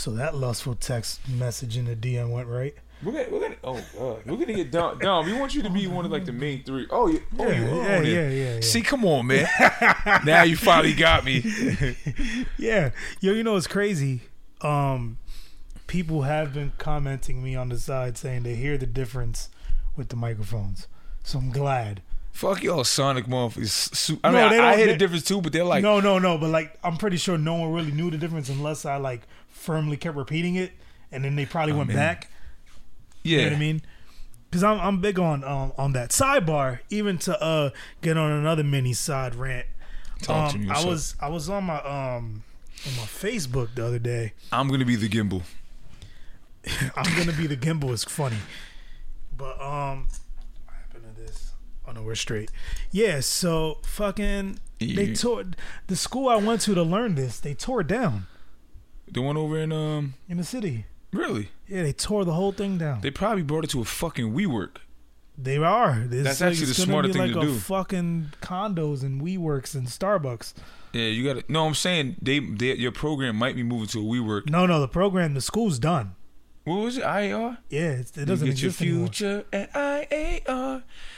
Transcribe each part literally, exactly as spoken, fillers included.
So that lustful text message in the D M went right. We're gonna, we're gonna, oh god, we're gonna get Dom. Dom, we want you to be one of like the main three. Oh, you, oh, Yeah, you yeah, own it. yeah, yeah, yeah. See, come on, man. Now you finally got me. Yeah, yo, you know it's crazy. Um, people have been commenting me on the side saying they hear the difference with the microphones. So I'm glad. Fuck y'all, Sonic motherfuckers. I No, mean, they I, I don't- hear they- the difference too, but they're like, no, no, no. But like, I'm pretty sure no one really knew the difference unless I like firmly kept repeating it, and then they probably I went mean, back. yeah, You know what I mean? Because I'm I'm big on um, on that sidebar. Even to uh get on another mini side rant. Talk to Um, me. I what's up? was I was on my um on my Facebook the other day. I'm gonna be the gimbal. I'm gonna be the gimbal. Is funny, but um, what happened to this? Oh no, we're straight. Yeah, so fucking they Yeah. tore the school I went to to learn this. They tore it down The one over in um, in the city. really? Yeah, they tore the whole thing down. They probably brought it to a fucking WeWork. They are. It's That's like, actually it's the gonna smarter be thing like to a do. Fucking condos and WeWorks and Starbucks. Yeah, you got to. No, I'm saying they, they, your program might be moving to a WeWork. No, no, the program, the school's done. What was it? I A R. Yeah, it's, it doesn't you get exist your anymore. future at I A R.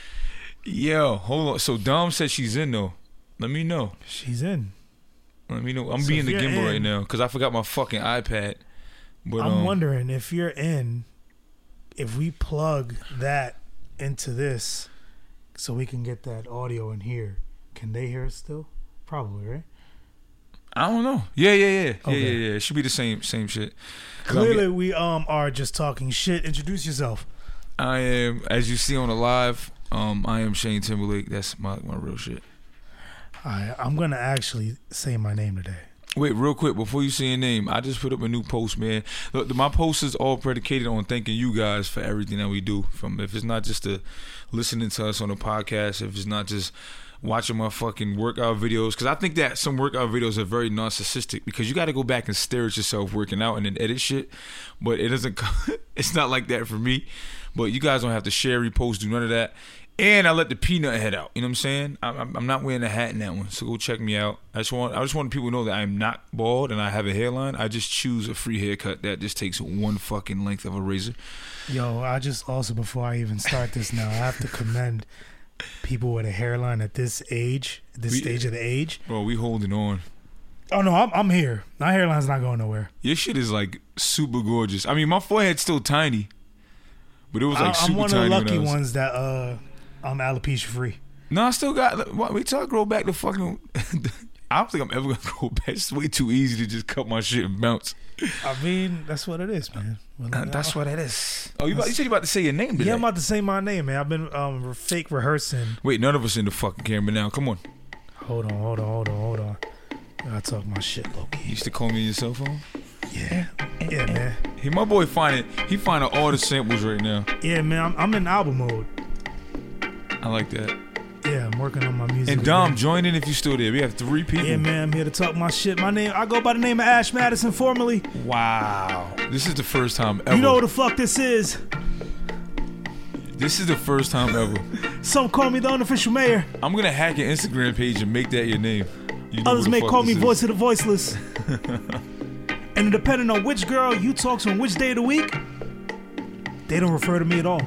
Yo, hold on. So Dom said she's in though. Let me know. She's in. Let me know. I'm So being if the you're gimbal right in- now because I forgot my fucking iPad. But I'm um, wondering if you're in, if we plug that into this so we can get that audio in here, can they hear it still? Probably, right? I don't know. Yeah, yeah, yeah, yeah, Okay. yeah, yeah. It should be the same, same shit. 'Cause I'm Clearly, we um are just talking shit. Introduce yourself. I am, as you see on the live, um, I am Shane Timberlake. That's my, my real shit. All right, I'm gonna actually say my name today. Wait, real quick, before you say your name, I just put up a new post, man. Look, my post is all predicated on thanking you guys for everything that we do. From if it's not just the listening to us on the podcast, if it's not just watching my fucking workout videos, because I think that some workout videos are very narcissistic because you got to go back and stare at yourself working out and then edit shit. But it doesn't. It's not like that for me. But you guys don't have to share, repost, do none of that. And I let the peanut head out. You know what I'm saying? I'm, I'm not wearing a hat in that one, so go check me out. I just want I just want people to know that I'm not bald and I have a hairline. I just choose a free haircut that just takes one fucking length of a razor. Yo, I just also before I even start this now, I have to commend people with a hairline at this age, this We- stage of the age. Bro, we holding on. Oh no, I'm I'm here. My hairline's not going nowhere. Your shit is like super gorgeous. I mean, my forehead's still tiny, but it was like I, super I'm one tiny. of the when lucky I was- ones that uh I'm alopecia free. No, I still got. Wait till I grow back to fucking. I don't think I'm ever gonna grow back. It's way too easy to just cut my shit and bounce. I mean, that's what it is, man. Well, Uh, that's what it is. Oh, you, about, you said you about to say your name today. Yeah, I'm about to say my name, man. I've been um re- fake rehearsing. Wait, none of us in the fucking camera now. Come on. Hold on, hold on, hold on, hold on. I gotta talk my shit, low You key. used to call me on your cell phone. Yeah, yeah, man. Hey, my boy finding he finding all the samples right now. Yeah, man. I'm, I'm in album mode. I like that. Yeah, I'm working on my music. And Dom, again. join in if you still there. We have three people. Yeah, man. I'm here to talk my shit. My name. I go by the name of Ash Madison, formerly. Wow. This is the first time ever. You know who the fuck this is? This is the first time ever. Some call me the unofficial mayor. I'm gonna hack your Instagram page and make that your name. You know Others who the may fuck call me this is. voice of the voiceless. And depending on which girl you talk to on which day of the week, they don't refer to me at all.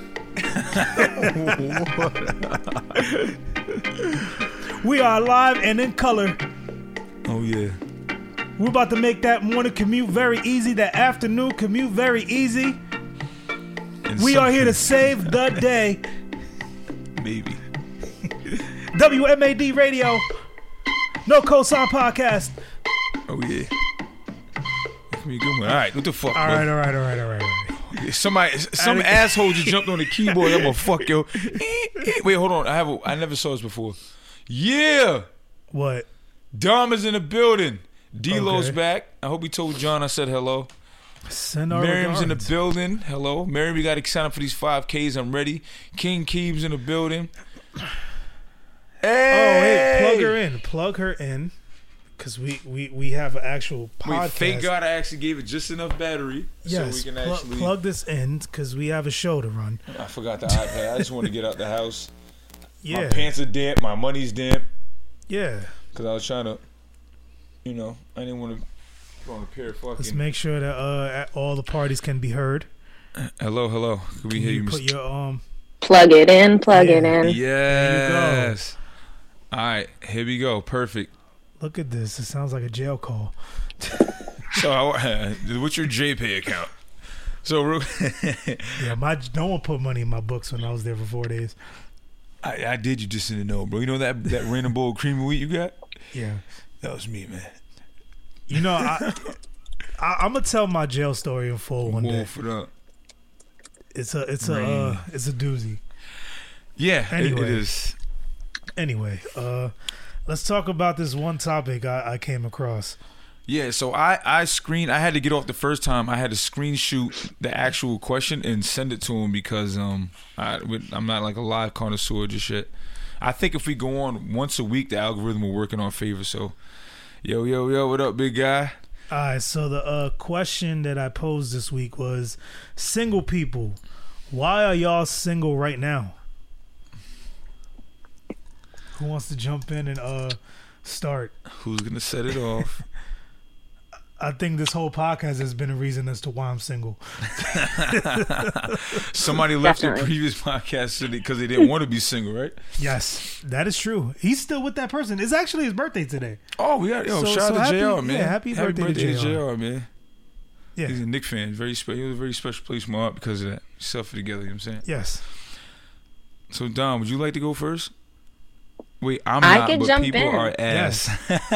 We are live and in color. Oh yeah. We're about to make that morning commute very easy, that afternoon commute very easy. And We are here to something- save the day. maybe. W M A D Radio. No Cosign Podcast. Oh yeah. Give me a good one. All right. What the fuck? All bro? right, all right, all right, all right, all right. Somebody, some Alright. asshole just jumped on the keyboard. I'm gonna fuck yo. Wait, hold on. I have. A, I never saw this before. Yeah, What? Dom is in the building. D-Lo's Okay. back. I hope he told John I said hello. Send our Miriam's in the regards. building. Hello, Miriam. We got to sign up for these five Ks. I'm ready. King Keeb's in the building. Hey, Oh, hey, plug her in. Plug her in. Because we, we, we have an actual podcast. Wait, thank God I actually gave it just enough battery Yes, so we can pl- actually. plug this in because we have a show to run. I forgot the iPad. I just want to get out the house. Yeah, My pants are damp. My money's damp. yeah. Because I was trying to, you know, I didn't want to On a pair of fucking... Let's make sure that uh all the parties can be heard. Hello, hello. Can we Can hear you you? put Mister your um Plug it in, plug Yeah. it in. Yes. All right, here we go. Perfect. look at this. It sounds like a jail call. So, uh, what's your JPay account? So, real- Yeah, my no one put money in my books when I was there for four days. I, I did. You just didn't know, bro. You know that that random bowl of cream of wheat you got? Yeah. That was me, man. You know, I, I I'm gonna tell my jail story in full one day. Wolf it up. It's a it's a uh, it's a doozy. Yeah, it, Anyway. it is. Anyway, uh, let's talk about this one topic I, I came across. Yeah, so I, I screen I had to get off the first time. I had to screenshot the actual question and send it to him because um I I'm not like a live connoisseur just yet. I think if we go on once a week, the algorithm will work in our favor. So, yo yo yo, what up, big guy? All right, so the uh, question that I posed this week was, single people, why are y'all single right now? Who wants to jump in and uh start? Who's gonna set it off? I think this whole podcast has been a reason as to why I'm single. Somebody left the Definitely. previous podcast because they didn't want to be single, right? Yes, that is true. He's still with that person. It's actually his birthday today. Oh, we got yo So- shout so out to happy- J R, man. yeah, happy birthday to to J R. J R, man. Yeah. He's a Knicks fan. Very spe- he was a very special place for my heart because of that. Self together, you know what I'm saying? Yes. So Dom, would you like to go first? Wait, I'm I not, can but jump people in. are ass.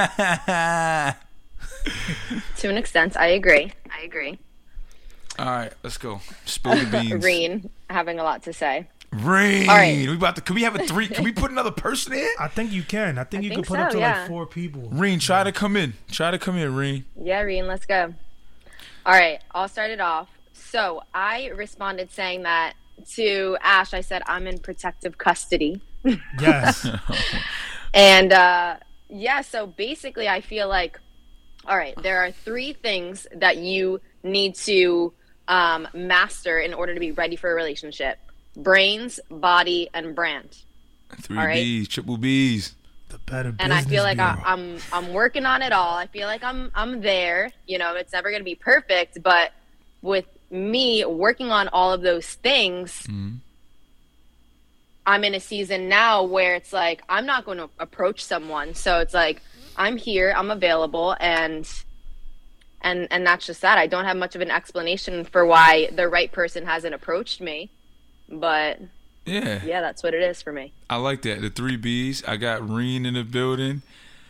To an extent, I agree. I agree. All right, let's go. Spill the beans. Reen having a lot to say. Rain. All right. We about to. Can we have a three? Can we put another person in? I think you can. I think I you think can put up so, to yeah. like four people. Reen, try to come in. Try to come in, Reen. Yeah, Reen, let's go. All right, I'll start it off. So I responded saying that to Ash. I said, I'm in protective custody. Yes. And uh, yeah, so basically, I feel like, all right, there are three things that you need to um, master in order to be ready for a relationship: brains, body, and brand. Three All right. B's, triple B's. The better And I feel business like I, bureau. I'm I'm working on it all. I feel like I'm I'm there. You know, it's never gonna be perfect, but with me working on all of those things, Mhm. I'm in a season now where it's like I'm not going to approach someone. So it's like I'm here, I'm available, and and and that's just that. I don't have much of an explanation for why the right person hasn't approached me, but Yeah, yeah, that's what it is for me. I like that. The three B's. I got Reen in the building.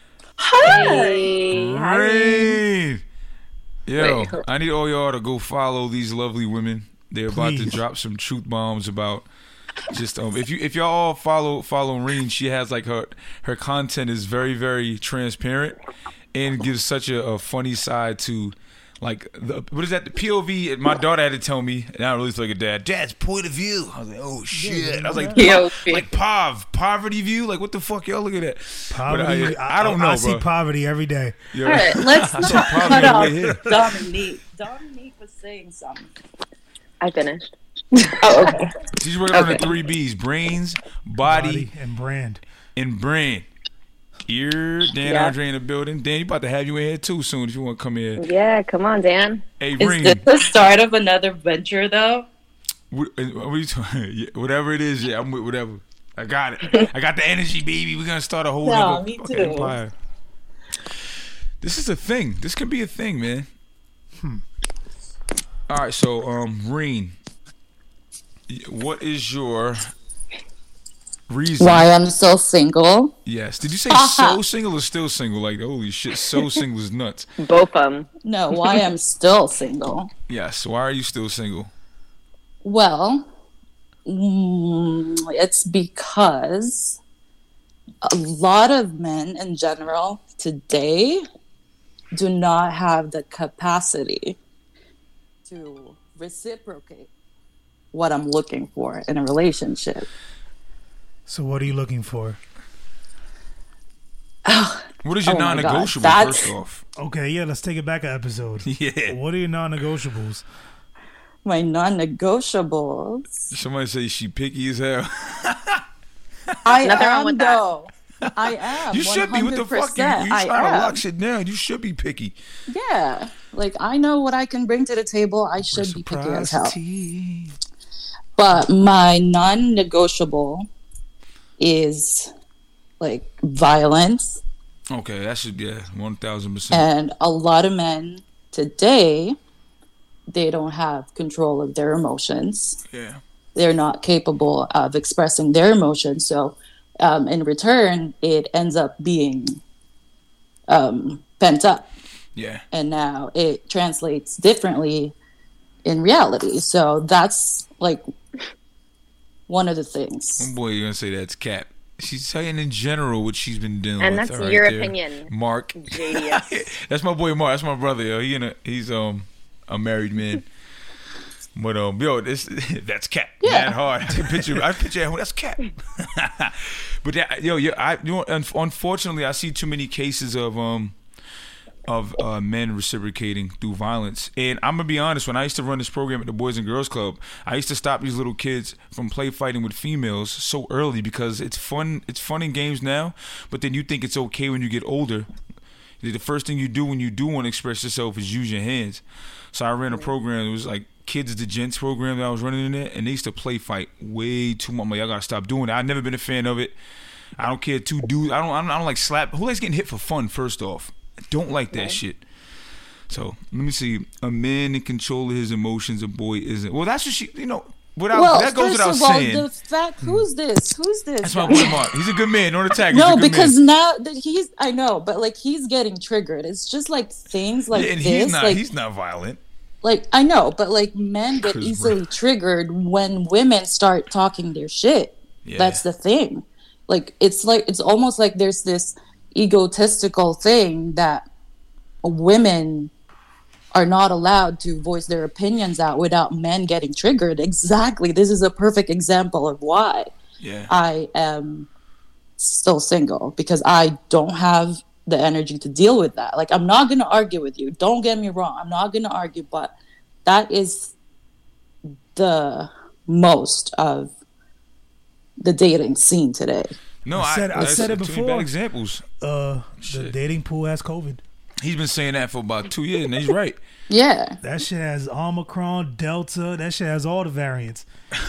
Hey, hi. Reen. Yo, Wait. I need all y'all to go follow these lovely women. They're about to Please. drop some truth bombs about just um. If you if y'all all follow follow Reen, she has like her her content is very very transparent and gives such a, a funny side to. Like, the, what is that? The P O V. My daughter had to tell me, and I really feel like a dad. Dad's point of view. I was like, oh shit. I was like, P O V. like Pav, poverty view. Like, what the fuck, y'all look at that. Poverty. But I, I don't know, I, I bro. see poverty every day. Yo, All right, let's I saw not poverty cut on the off way here. Dominique. Dominique was saying something. I finished. Oh, okay. She's working on the Okay. three B's: brains, body, Body and brand. and brain. Here, Dan Yeah. Andre in the building. Dan, you about to have you in here too soon if you want to come in. Yeah, come on, Dan. Hey, Is Ring. this the start of another venture, though? What, uh, what are you talking? Yeah, whatever it is, yeah, I'm with whatever. I got it. I got the energy, baby. We're gonna start a whole No, nother me fucking too. empire. This is a thing. This can be a thing, man. Hmm. All right, so um, Reen, what is your reason? Why I'm still single? Yes. Did you say so single or still single? Like, holy shit, so single is nuts. Both of them. No, why I'm still single. Yes. Why are you still single? Well, mm, it's because a lot of men in general today do not have the capacity to reciprocate what I'm looking for in a relationship. So what are you looking for? What is your Oh my God, non-negotiable? that's- First off, Okay, yeah, let's take it back an episode. yeah. What are your non-negotiables? My non-negotiables. Somebody say she picky as hell. I Nothing wrong am with that. though. I am. You should be. What the fuck? You, you I trying to am. lock shit down. You should be picky. Yeah. Like, I know what I can bring to the table. I should be picky as hell. Reciprocity. But my non-negotiable is, like, violence. Okay, that should, yeah, one thousand percent. And a lot of men today, they don't have control of their emotions. Yeah. They're not capable of expressing their emotions. So, um, in return, it ends up being um, pent up. Yeah. And now it translates differently in reality. So that's like one of the things. One boy, you're going to say that's Cap. She's saying in general what she's been doing. And with that's her right your there. opinion, Mark. J D S. That's my boy Mark. That's my brother, yo. He in a, he's um a married man. But um, yo, this that's Cap. Yeah. Man, hard. I can picture. I picture him. That's Cap. But that, yo, yo, I you know, un- unfortunately, I see too many cases of um of uh, men reciprocating through violence. And I'm gonna be honest. When I used to run this program at the Boys and Girls Club, I used to stop these little kids from play fighting with females so early because it's fun. It's fun in games now, but then you think it's okay when you get older. The first thing you do when you do want to express yourself is use your hands. So I ran a program. It was like Kids the Gents program that I was running in there, and they used to play fight way too much. I'm like, I gotta stop doing that. I've never been a fan of it. I don't care. Two dudes. I don't. I don't, I don't like slap. Who likes getting hit for fun? First off, I don't like that shit. So let me see. A man in control of his emotions. A boy isn't. Well, that's what she. You know. Without, Well, that goes first without of all, saying. the fact, who's this? Who's this? That's my guy? boy Mark. He's a good man. Don't attack. He's a No, good because man. now that he's, I know, but like he's getting triggered. It's just like things like Yeah, and this. he's not. like, He's not violent. like I know, but like men get Chris easily Brown. triggered when women start talking their shit. Yeah. That's the thing. Like it's like it's almost like there's this egotistical thing that women are not allowed to voice their opinions out without men getting triggered. Exactly. This is a perfect example of why Yeah. I am still single, because I don't have the energy to deal with that. Like, I'm not going to argue with you. Don't get me wrong. I'm not going to argue, but that is the most of the dating scene today. No, I I, said- I that's said it too many before. bad examples. Uh, the Shit. dating pool has COVID. He's been saying that for about two years, and he's right. Yeah. That shit has Omicron, Delta. That shit has all the variants.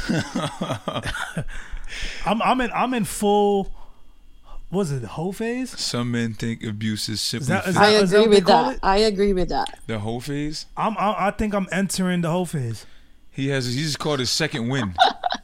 I'm I'm in I'm in full. What is it, hoe phase? Some men think abuse is simply that- is physical. I that agree what they with call that. it? I agree with that. The hoe phase. I'm I, I think I'm entering the hoe phase. He has. He just called his second win.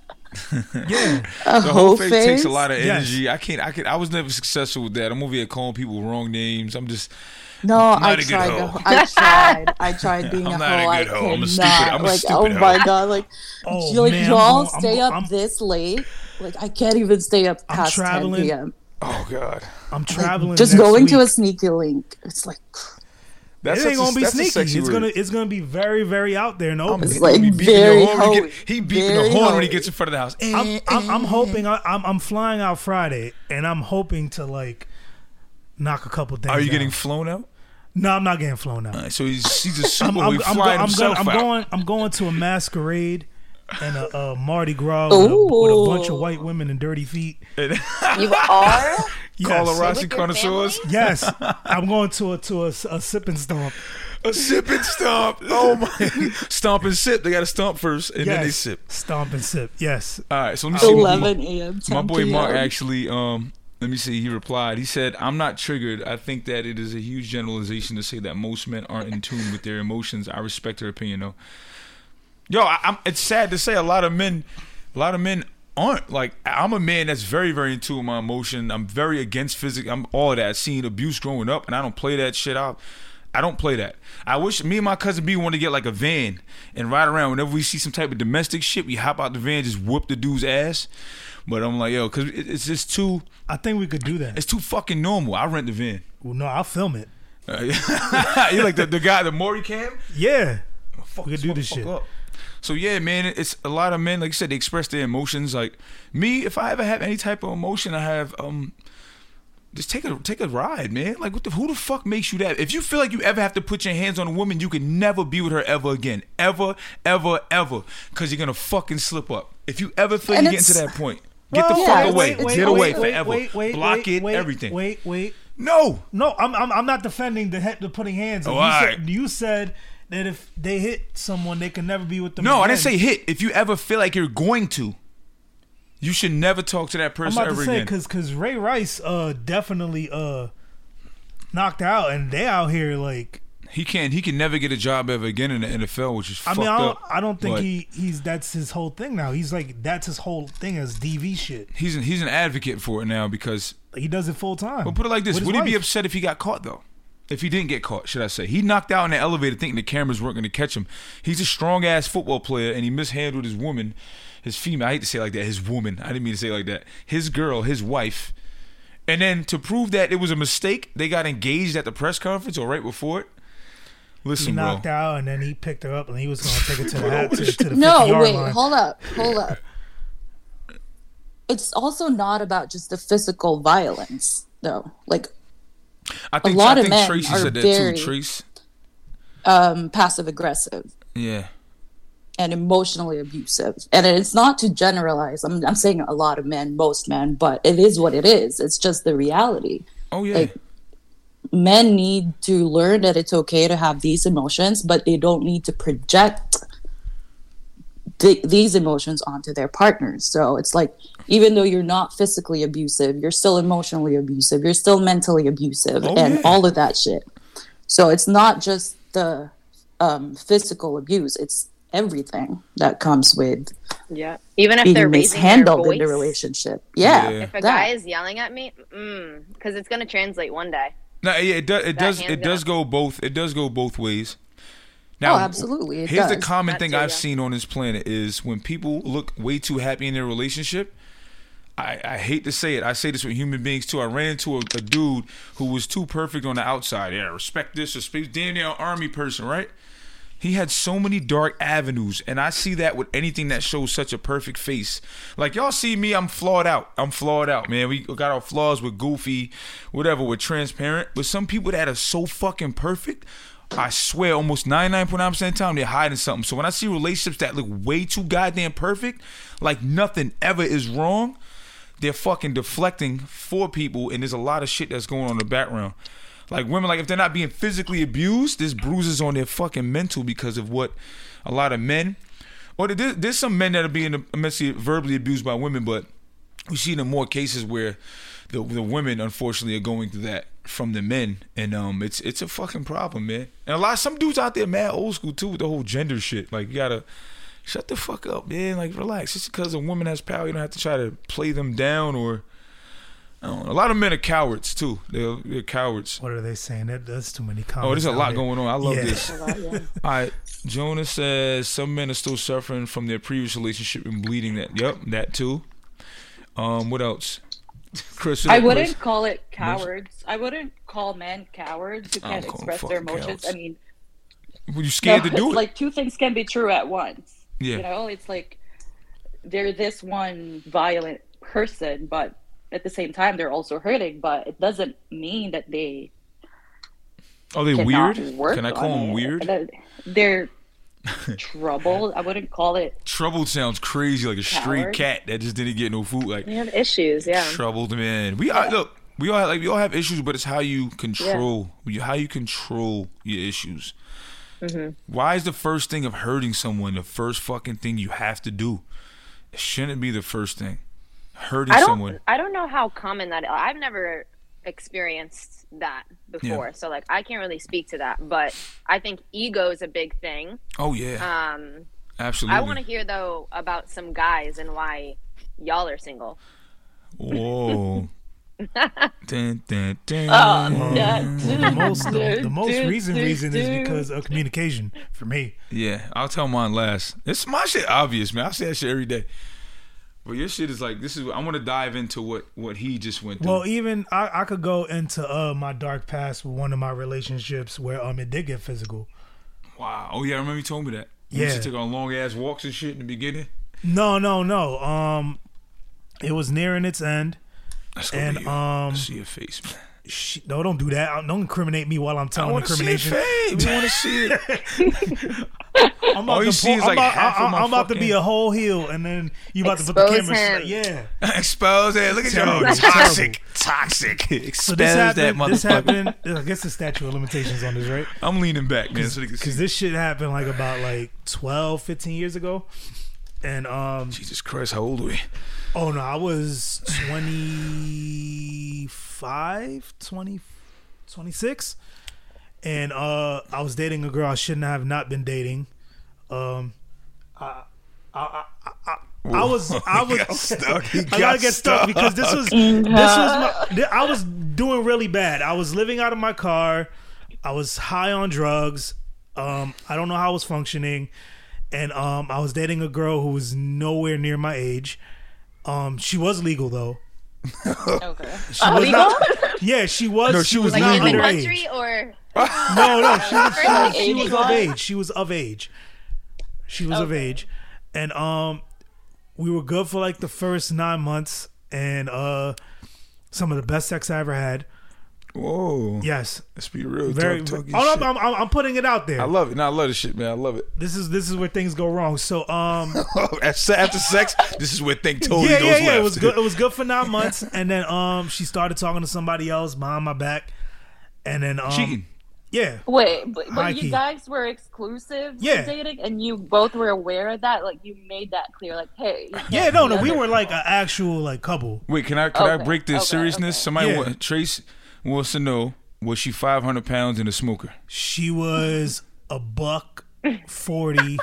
Yeah, A The whole whole phase takes a phase? lot of Yes. energy. I can't. I can. I was never successful with that. I'm over here calling people wrong names. I'm just. No, I'm I not a good tried. hoe. The, I tried. I tried being I'm a not a hoe. I good hoe. I'm a cannot. stupid- I'm a like, stupid oh hoe. my god! Like, Oh, you like man, I'm y'all going- I'm stay go- up I'm- this late. Like, I can't even stay up I'm past ten traveling. p.m. Oh God. I'm traveling. Just next going to a week. sneaky link. It's like That's It ain't such a- gonna be that's a sneaky. sexy It's word. gonna it's gonna be very very out there in the I'm open. It's he like be beeping very the horn when he, hoey. get, he beeping Very the horn when he hoey. gets in front of the house. I'm, I'm, I'm hoping I, I'm I'm flying out Friday, and I'm hoping to like knock a couple things. Are you down. getting flown out? No, I'm not getting flown out. All right, so he's he's a super. I'm, I'm, he's I'm, flying go- I'm, himself gonna, I'm out. going. I'm going to a masquerade and a, a Mardi Gras with a, with a bunch of Ooh. white women and dirty feet. You are? Yes, Colorado With your connoisseurs. family? yes. I'm going to a to a, a sip and stomp. A sip and stomp. Oh my! Stomp and sip. They got to stomp first, and yes. then they sip. Stomp and sip. Yes. All right. So let me see. what- eleven a.m. My boy ten Mark p.m. actually, um, let me see. He replied. He said, "I'm not triggered. I think that it is a huge generalization to say that most men aren't in tune with their emotions. I respect her opinion, though. Yo, I, I'm. It's sad to say a lot of men, a lot of men aren't. Like, I'm a man that's very, very in tune with my emotion. I'm very against physics. I'm all of that. Seen abuse growing up, and I don't play that shit out. I don't play that. I wish me and my cousin B wanted to get like a van and ride around. Whenever we see some type of domestic shit, we hop out the van, just whoop the dude's ass. But I'm like, yo, because it's just too, I think we could do that. it's too fucking normal. I rent the van. Well, no, I'll film it. Uh, you like the, the guy, the Maury cam? Yeah. Fuck We could do this motherfucker shit. up. So yeah, man, it's a lot of men. Like you said, they express their emotions. Like me, if I ever have any type of emotion, I have um, just take a take a ride, man. Like what the, who the fuck makes you that? If you feel like you ever have to put your hands on a woman, you can never be with her ever again, ever, ever, ever, because you're gonna fucking slip up. If you ever feel And you get to it's- that point, Get the Well, fuck wait, away. wait, Get wait, away wait, forever. Wait, wait, Block wait, it. wait, Everything. Wait, wait. No. No, I'm I'm, I'm not defending the, he- the putting hands. Oh, you, all said, right. you said that if they hit someone, they can never be with them. No, I again. didn't say hit. If you ever feel like you're going to, you should never talk to that I'm person about ever to say again. because because Ray Rice uh definitely uh knocked out, and they out here like. He can't. He can never get a job ever again in the N F L, which is I fucked mean, I don't, up. I don't think but he he's that's his whole thing now. He's like that's his whole thing as D V shit. He's an, he's an advocate for it now because. He does it full time. Well, put it like this: with his would he be wife. upset if he got caught though? If he didn't get caught, should I say? He knocked out in the elevator thinking the cameras weren't going to catch him. He's a strong ass football player, and he mishandled his woman, his female. I hate to say it like that. His woman. I didn't mean to say it like that. His girl, his wife. And then to prove that it was a mistake, they got engaged at the press conference or right before it. He Listen, knocked bro. out, and then he picked her up, and he was going to take her to the hat, to, to the No, fifty-yard wait, line. hold up, hold up. It's also not about just the physical violence, though. Like, I think, lot I of think men Tracy are said that very- too. Trace. um, passive aggressive Yeah. and emotionally abusive. And it's not to generalize. I'm, I'm saying a lot of men, most men, but it is what it is. It's just the reality. Oh yeah. Like, men need to learn that it's okay to have these emotions, but they don't need to project th- these emotions onto their partners. So it's like, even though you're not physically abusive, you're still emotionally abusive, you're still mentally abusive, Oh, and yeah. all of that shit. So it's not just the um, physical abuse, it's everything that comes with Yeah. Even if being they're raising their mishandled voice. in the relationship. Yeah. Yeah. If a that. guy is yelling at me, mm, because it's gonna translate one day. No, yeah, it does. It That does. hands It does up. go both. It does go both ways. Now, Oh, absolutely, it here's the does. common That thing too, I've yeah. seen on this planet is when people look way too happy in their relationship. I, I hate to say it. I say this with human beings too. I ran into a, a dude who was too perfect on the outside. Yeah, respect this, respect damn near an army person, right? He had so many dark avenues, and I see that with anything that shows such a perfect face. Like, y'all see me, I'm flawed out. I'm flawed out, man. We got our flaws with goofy, whatever, we're transparent. But some people that are so fucking perfect, I swear almost ninety-nine point nine percent of the time they're hiding something. So when I see relationships that look way too goddamn perfect, like nothing ever is wrong, they're fucking deflecting for people, and there's a lot of shit that's going on in the background. Like women, like if they're not being physically abused, there's bruises on their fucking mental because of what a lot of men, or there, there's some men that are being immensely verbally abused by women, but we see in more cases where the the women unfortunately are going through that from the men, and um, it's it's a fucking problem, man. And a lot, some dudes out there mad old school too with the whole gender shit. Like you gotta shut the fuck up, man. Like relax. Just because a woman has power, you don't have to try to play them down or. I don't know. A lot of men are cowards too. They're, they're cowards. What are they saying? That, that's too many comments. Oh, there's a out lot there. going on. I love Yeah. this. All right, Jonah says some men are still suffering from their previous relationship and bleeding. That, yep, that too. Um, what else? Chris, what I up, wouldn't Chris? call it cowards. I wouldn't call men cowards who I can't don't call 'em express their fucking emotions. cowards. I mean, Were you scared no, to do it's it? like two things can be true at once. Yeah. You know, it's like they're this one violent person, but at the same time they're also hurting. But it doesn't mean that they Are they cannot weird? work Can I on call them it. weird? That- They're troubled. I wouldn't call it. Troubled sounds crazy, like a street Coward. cat that just didn't get no food. Like They have issues, yeah. troubled man. We all look. We all have, like we all have issues, but it's how you control you how you control your issues. Mm-hmm. Why is the first thing of hurting someone the first fucking thing you have to do? It shouldn't be the first thing. Hurting I don't. someone. I don't know how common that. I've never experienced that before, so like I can't really speak to that. But I think ego is a big thing. Oh yeah, Um, absolutely. I want to hear though about some guys and why y'all are single. Whoa. dun, dun, dun. Oh, yeah. The most, the, the most recent reason is because of communication for me. Yeah, I'll tell mine last. It's my shit obvious, man. I say that shit every day. But your shit is like this is. I want to dive into what what he just went through. Well, even I, I could go into uh my dark past with one of my relationships where um it did get physical. Wow. Oh yeah, I remember you told me that. You Yeah. used to take on long ass walks and shit in the beginning. No, no, no. Um, it was nearing its end. Let's go And, to you. um, Let's see your face, man. Sh- no, don't do that. Don't incriminate me while I'm I telling want to see your incrimination. face. We want to see it. I'm about All you to see pull, is, I'm like, about, half I, of my I'm about to fucking- be a whole heel, and then you about to put the Expose camera. him. Yeah. Expose it. Look at Terrible. you. Terrible. Toxic. Toxic. So Expose this that happened. This motherfucker. happened. I guess the statute of limitations on this, right? I'm leaning back, man. So they can Because see. this shit happened like about like twelve, fifteen years ago, and um, Jesus Christ, how old are we? oh no, I was twenty-five, twenty, twenty-six, and uh, I was dating a girl I shouldn't have not been dating. Um, I, I, I, I, I was, I He got was, stuck. He I got gotta get stuck stuck. because this was, this was my, I was doing really bad. I was living out of my car. I was high on drugs. Um, I don't know how I was functioning, and um, I was dating a girl who was nowhere near my age. Um, she was legal though. Okay. She was legal? not. Yeah, she was. No, she, she was, was Like not in the underage. country or No, no, she was, she was, she was eighty-one? of age. She was of age. She was of Okay. age, and um, we were good for like the first nine months, and uh, some of the best sex I ever had. Whoa. Yes, Let's be real. very. Talk, talk your oh, shit. no, I'm, I'm, I'm putting it out there. I love it. No, I love this shit, man. I love it. This is this is where things go wrong. So um, after, after sex, this is where thing totally yeah, goes yeah, yeah. left. It was good. It was good for nine months, and then um, she started talking to somebody else behind my back, and then um, Cheating. yeah. Wait, but, but High key. you guys were exclusive Yeah. dating, and you both were aware of that. Like you made that clear. Like, hey, you Yeah, can't no, be no, we under- were like an actual like couple. Wait, can I can I Okay, break the okay, seriousness? okay. Somebody Yeah. want, Trace wants to know: was she five hundred pounds and a smoker? She was a buck forty,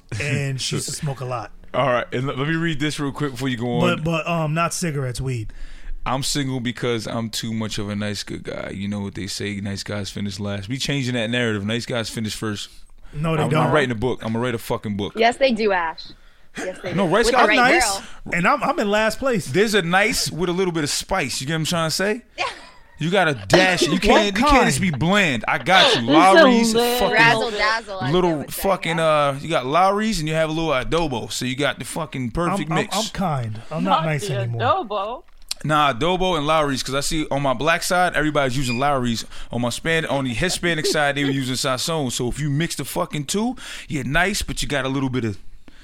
and she used to smoke a lot, All right, and let, let me read this real quick before you go on. but but um, not cigarettes, weed. I'm single because I'm too much of a nice good guy. You know what they say: nice guys finish last. We changing that narrative. Nice guys finish first. No, they I'm, don't. I'm writing a book. I'm gonna write a fucking book. yes, they do, Ash. Yes, they do. No, rice With guys the right nice, girl. and I'm I'm in last place. There's a nice with a little bit of spice. You get what I'm trying to say? You got to dash. You can't. You can't just be bland. I got you. Lowry's, little- fucking Razzle dazzle. as they little would say, fucking. yeah. Uh, you got Lowry's and you have a little adobo. So you got the fucking I'm, perfect I'm, mix. I'm kind. I'm not nice the anymore. adobo. Nah, adobo and Lowry's, because I see on my black side everybody's using Lowry's. On my span, on the Hispanic side they were using Sazon. So if you mix the fucking two, you're nice, but you got a little bit of.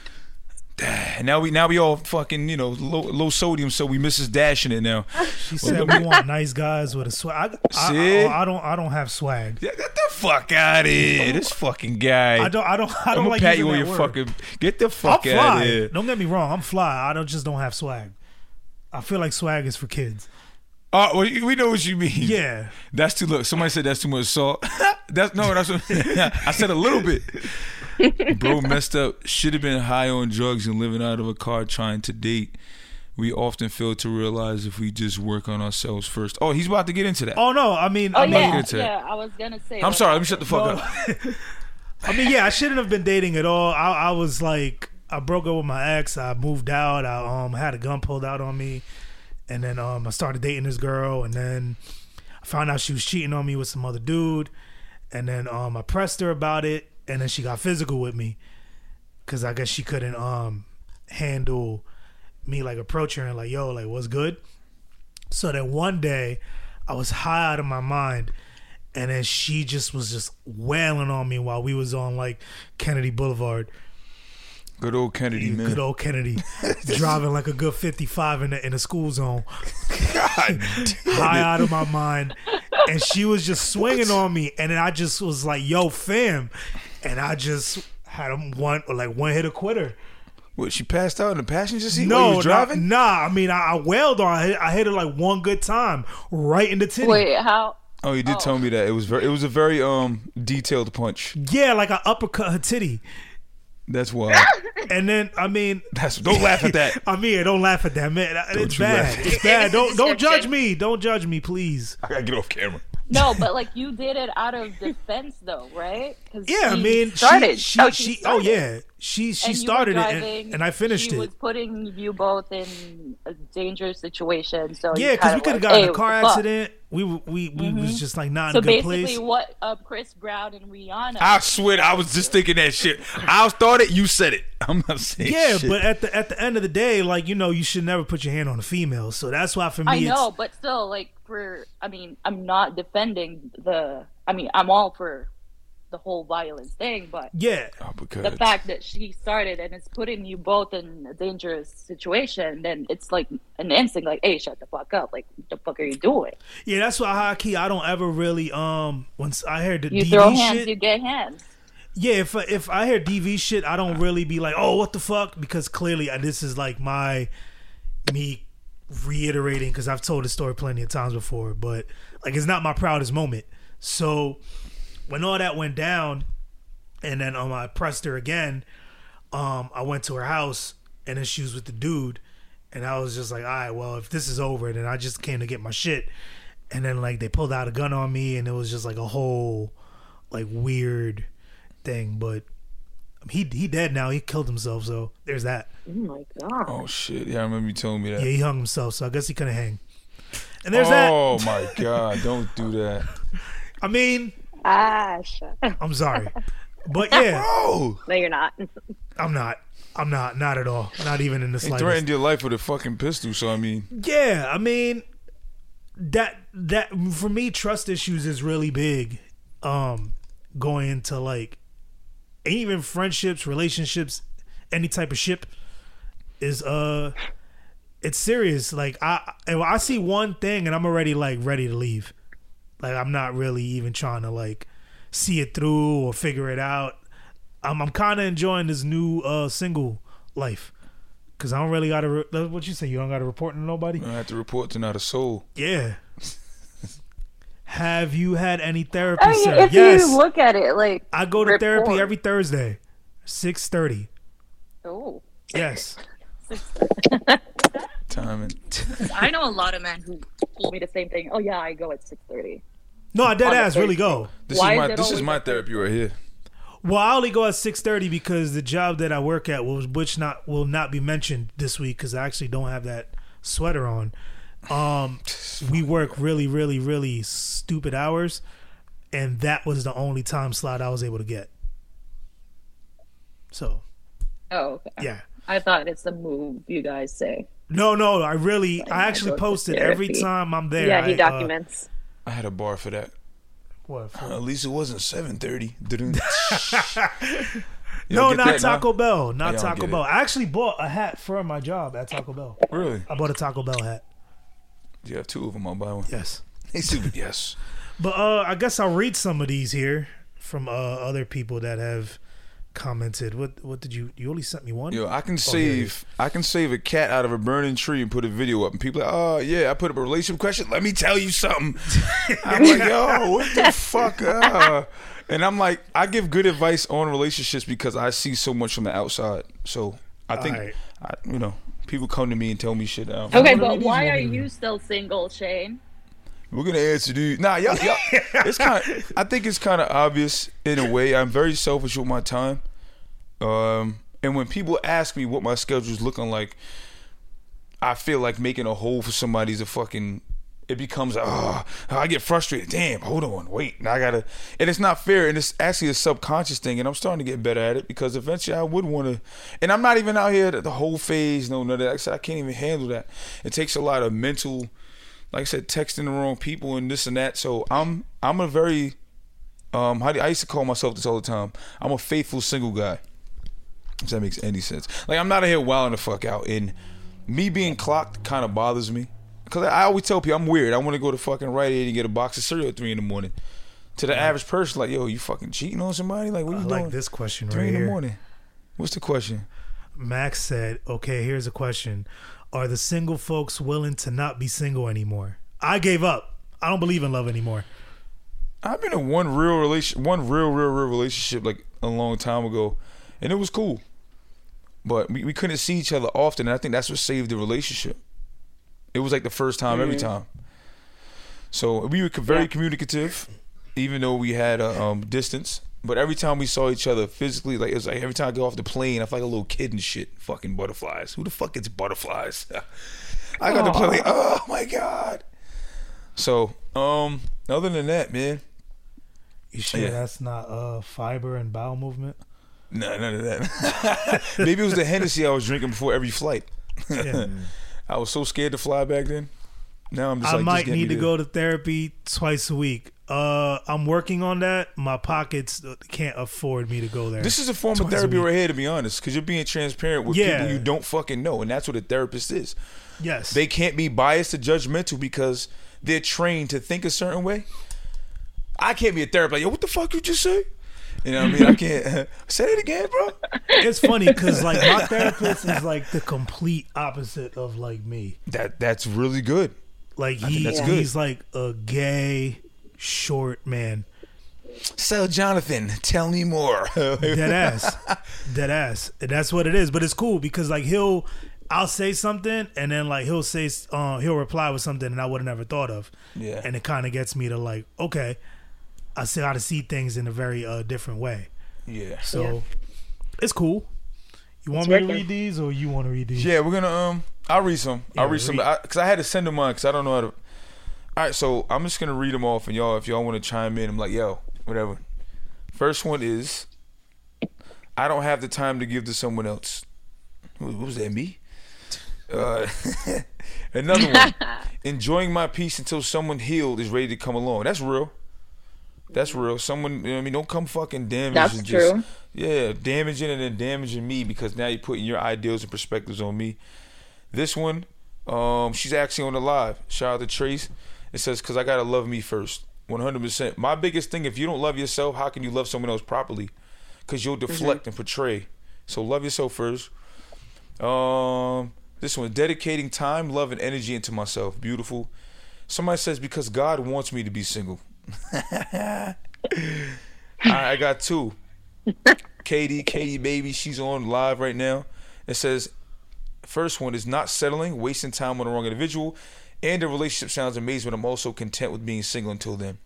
And now we now we all fucking you know low, low sodium, so we misses dashing it now. She said we want nice guys with a swag. I, I, See? I, I don't. I don't have swag. Yeah, get the fuck out of here, this fucking guy. I don't. I don't. I I'm don't gonna like pat using you on that your word. fucking. Get the I'm fuck out fly. of here. Don't get me wrong. I'm fly. I don't just don't have swag. I feel like swag is for kids. Oh, well, we know what you mean. Yeah. That's too. Look, somebody said that's too much salt. That's no. That's what I said. A little bit. Bro messed up. Should have been high on drugs and living out of a car trying to date. We often fail to realize if we just work on ourselves first. Oh, he's about to get into that. Oh no. I mean. Oh I mean. yeah, into it. yeah. I was gonna say. I'm like, sorry. Let me shut the fuck Well, up. I mean, yeah, I shouldn't have been dating at all. I, I was like, I broke up with my ex. I moved out. I um had a gun pulled out on me, and then um I started dating this girl, and then I found out she was cheating on me with some other dude, and then um I pressed her about it, and then she got physical with me, cause I guess she couldn't um handle me like approaching her and like, yo, like what's good. So then one day, I was high out of my mind. And then she just was just wailing on me while we was on like Kennedy Boulevard. Good old Kennedy, man. Good old Kennedy. Driving like a good fifty-five in the, in the school zone. God High out of my mind. And she was just swinging on me. And then I just was like, yo, fam. And I just had a one, like one hit a quitter. What, she passed out in the passenger seat while you No, was nah, driving? nah. I mean, I, I wailed on her. I hit, I hit her like one good time right in the titty. Wait, how? Oh, you did Oh. tell me that. It was very. It was a very um detailed punch. Yeah, like I uppercut her titty. That's wild. And then, I mean, That's don't laugh at that. I mean, don't laugh at that, man. It's you bad. laugh. It's bad. It was Don't a don't judge description. me. Don't judge me, please. I gotta get off camera. No, but like you did it out of defense, though, right? 'Cause Yeah, I she mean, started. she, she, oh, she, she oh started. yeah, she, she And you were started it, driving, and, and I finished she it. was putting you both in a dangerous situation. So Yeah, because because we could have gotten in a car accident. We w- we we was just like not So in a good basically, place. what uh, Chris Brown and Rihanna. I swear, I was just thinking that shit. I thought it. You said it. I'm not saying Yeah, shit. but at the at the end of the day, like you know, you should never put your hand on a female. So that's why for me, I it's, know, but still, like for I mean, I'm not defending the. I mean, I'm all for the the whole violence thing, but Yeah. Oh, because the fact that she started and it's putting you both in a dangerous situation, then it's like an instinct, like, hey, shut the fuck up. Like, what the fuck are you doing? Yeah, that's why high key I don't ever really um once I heard the You D V throw hands, shit. you get hands. Yeah, if if I hear D V shit, I don't really be like, oh, what the fuck, because clearly uh, this is like my me reiterating, because I've told this story plenty of times before, but like it's not my proudest moment. So when all that went down, and then um I pressed her again, um I went to her house, and then she was with the dude, and I was just like, all right, well, if this is over, then I just came to get my shit, and then like they pulled out a gun on me, and it was just like a whole like weird thing. But he he dead now. He killed himself, so there's that. Oh my god. oh shit, yeah, I remember you telling me that. Yeah, he hung himself, so I guess he couldn't hang. And there's that. Oh my god, don't do that. I mean, Ah, shut. I'm sorry, but yeah, Oh, No, you're not. I'm not. I'm not. Not at all. Not even in the he slightest. threatened your life with a fucking pistol. So I mean, Yeah, I mean that that for me, trust issues is really big. Um, going into like even friendships, relationships, any type of ship is uh, it's serious. Like I, if I see one thing and I'm already like ready to leave. Like I'm not really even trying to like see it through or figure it out. I'm I'm kind of enjoying this new uh single life. Cause I don't really gotta. Re- what you say? You don't gotta report to nobody. I have to report to not a soul. Yeah. Have you had any therapy, I mean, sir? if Yes. you look at it, like I go to therapy report. every Thursday, six thirty. Oh, Yes. Timing. I know a lot of men who told me the same thing. Oh yeah, I go at six thirty. No, I dead On the ass really Thursday. go. This Why is is my it this is always my at therapy right here. Well, I only go at six thirty because the job that I work at, will, which not will not be mentioned this week, because I actually don't have that sweater on. Um, we work really, really, really stupid hours, and that was the only time slot I was able to get. So, Oh, okay. yeah. I thought it's the move you guys say. No, no, I really, I I actually go to posted every therapy. time I'm there. yeah, he I, uh, documents. I had a bar for that. what? for- At least it wasn't seven thirty. No, not Taco Bell. Not I don't Taco get Bell. it. I actually bought a hat for my job at Taco Bell. Really? I bought a Taco Bell hat. You have two of them. I'll buy one. Yes. Hey, stupid. Yes. But uh, I guess I'll read some of these here from uh, other people that have commented. What What did you? You only sent me one. Yo, I can Oh, here it is. save. I can save a cat out of a burning tree and put a video up, and people are like, oh yeah, I put up a relationship question. Let me tell you something. I'm like, yo, what the fuck? Uh? And I'm like, I give good advice on relationships because I see so much from the outside. So I think, Alright. I, you know, people come to me and tell me shit. Um, Okay, wanna but read these why one are of you them. still single, Shane? We're gonna answer these. Nah, y'all, y'all it's kind. I think it's kind of obvious in a way. I'm very selfish with my time. Um, and when people ask me what my schedule's looking like, I feel like making a hole for somebody's a fucking. It becomes oh, I get frustrated. Damn, hold on, wait. Now I gotta, and it's not fair. And it's actually a subconscious thing. And I'm starting to get better at it because eventually I would want to. And I'm not even out here the whole phase. No, none of that. Like I said, I can't even handle that. It takes a lot of mental, like I said, texting the wrong people and this and that. So I'm I'm a very, um, how do, I used to call myself this all the time. I'm a faithful single guy. If that makes any sense. Like I'm not out here wilding the fuck out. And me being clocked kind of bothers me. Because I always tell people I'm weird. I want to go to fucking Rite Aid and get a box of cereal at three in the morning. To the average person, like, yo, you fucking cheating on somebody? Like, what I you like doing? this question three right in the here. morning. What's the question? Max said, "Okay, here's a question: are the single folks willing to not be single anymore?" I gave up. I don't believe in love anymore. I've been in one real relation, one real, real, real relationship like a long time ago, and it was cool. But we, we couldn't see each other often, and I think that's what saved the relationship. It was like the first time every time. So we were very Yeah. communicative, even though we had a um, distance. But every time we saw each other physically, like it was like every time I go off the plane, I feel like a little kid and shit. Fucking butterflies. Who the fuck gets butterflies? I got to play like, oh my god. So, um, other than that, man, You sure Yeah. that's not uh fiber and bowel movement? no, none of that. Maybe it was the Hennessy I was drinking before every flight. Yeah. I was so scared to fly back then. Now I'm just I like, might just get need me to there. go to therapy twice a week. Uh, I'm working on that. My pockets can't afford me to go there. This is a form of Twice a therapy week. right here, to be honest, because you're being transparent with Yeah. people you don't fucking know, and that's what a therapist is. Yes. They can't be biased or judgmental because they're trained to think a certain way. I can't be a therapist. Like, yo, what the fuck you just say? You know what I mean? I can't say it again, bro. It's funny because like my therapist is like the complete opposite of like me. That that's really good. Like think he, that's good. he's like a gay short man. So, Jonathan, tell me more. Dead ass. Dead ass. And that's what it is. But it's cool because like he'll I'll say something and then like he'll say uh, he'll reply with something and I would have never thought of. Yeah. And it kind of gets me to like, okay, I see how to see things in a very uh, different way. Yeah. So Yeah. it's cool. You want It's me to working. read these or you want to read these? Yeah, we're gonna um. I'll read some. I'll Yeah, read some read. because I, I had to send them on because I don't know how to. All right, so I'm just gonna read them off, and y'all, if y'all want to chime in, I'm like, yo, whatever. First one is, I don't have the time to give to someone else. What what was that? Me? Uh, another one. Enjoying my peace until someone healed is ready to come along. That's real. That's real. Someone, you know what I mean, don't come fucking damage. That's and true. Just, yeah, damaging and then damaging me because now you're putting your ideals and perspectives on me. This one, um, she's actually on the live. Shout out to Trace. It says, because I got to love me first. one hundred percent. My biggest thing, if you don't love yourself, how can you love someone else properly? Because you'll deflect Mm-hmm. and portray. So love yourself first. Um, This one, dedicating time, love, and energy into myself. Beautiful. Somebody says, because God wants me to be single. I, I got two. Katie, Katie baby, she's on live right now. It says, first one is not settling, wasting time on the wrong individual, and the relationship sounds amazing, but I'm also content with being single until then.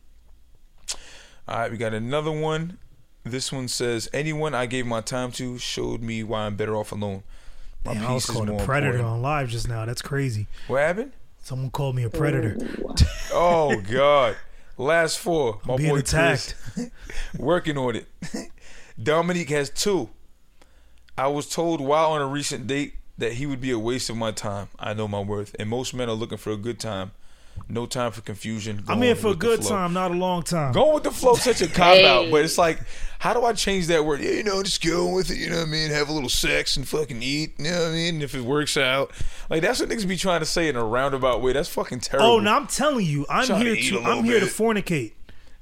All right, we got another one. This one says, anyone I gave my time to showed me why I'm better off alone. My Damn, I was peace is called a more predator important. on live just now. That's crazy. What happened? Someone called me a predator. Oh God! Last four. My Being boy attacked. Chris. Working on it. Dominique has two. I was told while on a recent date that he would be a waste of my time. I know my worth, and most men are looking for a good time. No time for confusion. I'm Going here for a with the good flow. time, not a long time. Going with the flow, such a cop out, Hey. but it's like, how do I change that word? Yeah, you know, just go with it. You know what I mean? Have a little sex and fucking eat. You know what I mean? And if it works out, like that's what niggas be trying to say in a roundabout way. That's fucking terrible. Oh, no, I'm telling you, I'm Trying to here eat to a little I'm here to bit. fornicate.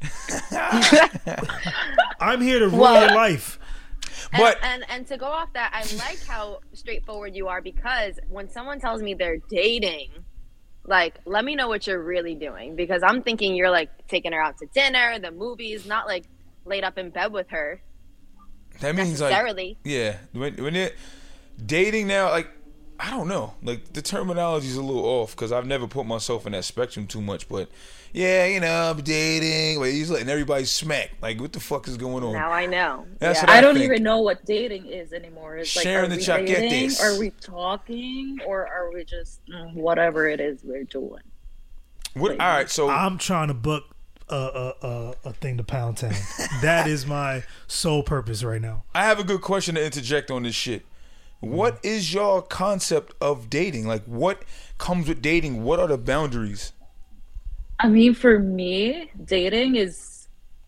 I'm here to rule Well- your life. And, But- and and to go off that, I like how straightforward you are because when someone tells me they're dating, like, let me know what you're really doing because I'm thinking you're like taking her out to dinner, the movies, not like laid up in bed with her That means like, necessarily. yeah, when when it dating now, like I don't know, like the terminology is a little off because I've never put myself in that spectrum too much. But yeah, you know, I'm dating. Like he's letting everybody smack. Like what the fuck is going on? Now I know. That's yeah. what I don't think. even know what dating is anymore. It's like, Sharing are the we chaquetes. dating? Are we talking? Or are we just mm, whatever it is we're doing? What? All right, so I'm trying to book a a, a, a thing to Pound Town. That is my sole purpose right now. I have a good question to interject on this shit. What is your concept of dating? Like, what comes with dating? What are the boundaries? I mean, for me, dating is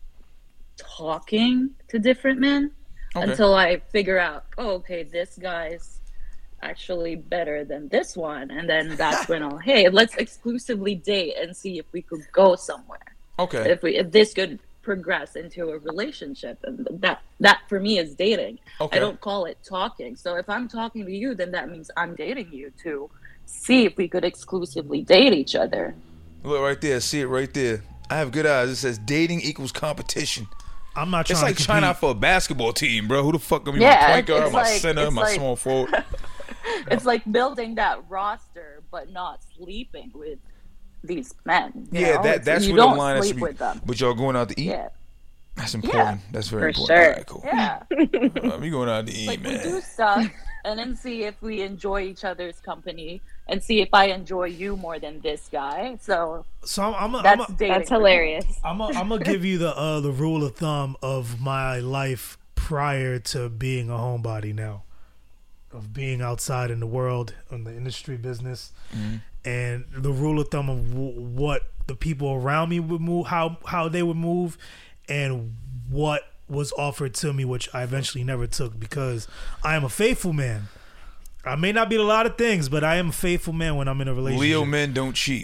talking to different men Okay. until I figure out, oh, okay, this guy's actually better than this one. And then that's when I'll, hey, let's exclusively date and see if we could go somewhere. Okay. If we if this could progress into a relationship. And that that for me is dating. Okay. I don't call it talking. So if I'm talking to you, then that means I'm dating you to see if we could exclusively date each other. Look right there. See it right there. I have good eyes. It says dating equals competition. I'm not trying It's like to trying compete. out for a basketball team, bro. Who the fuck gonna be Yeah, my point guard, it's my like- center, it's my like- small forward? It's like building that roster, but not sleeping with these men. you Yeah, know? that It's- that's you where don't the line has to sleep be. with them. But y'all going out to eat? Yeah, That's important. That's very For important. sure. All right, cool. yeah. Uh, we going out to eat, Like we man. do stuff, and then see if we enjoy each other's company, and see if I enjoy you more than this guy. So So I'm I'm a, I'm that's a, dating. That's for me. hilarious. I'm a, I'm gonna give you the uh, the rule of thumb of my life prior to being a homebody now, of being outside in the world in the industry business, Mm-hmm. and the rule of thumb of w- what the people around me would move, how how they would move, and what was offered to me, which I eventually never took because I am a faithful man. I may not be a lot of things, but I am a faithful man when I'm in a relationship. Leo men don't cheat.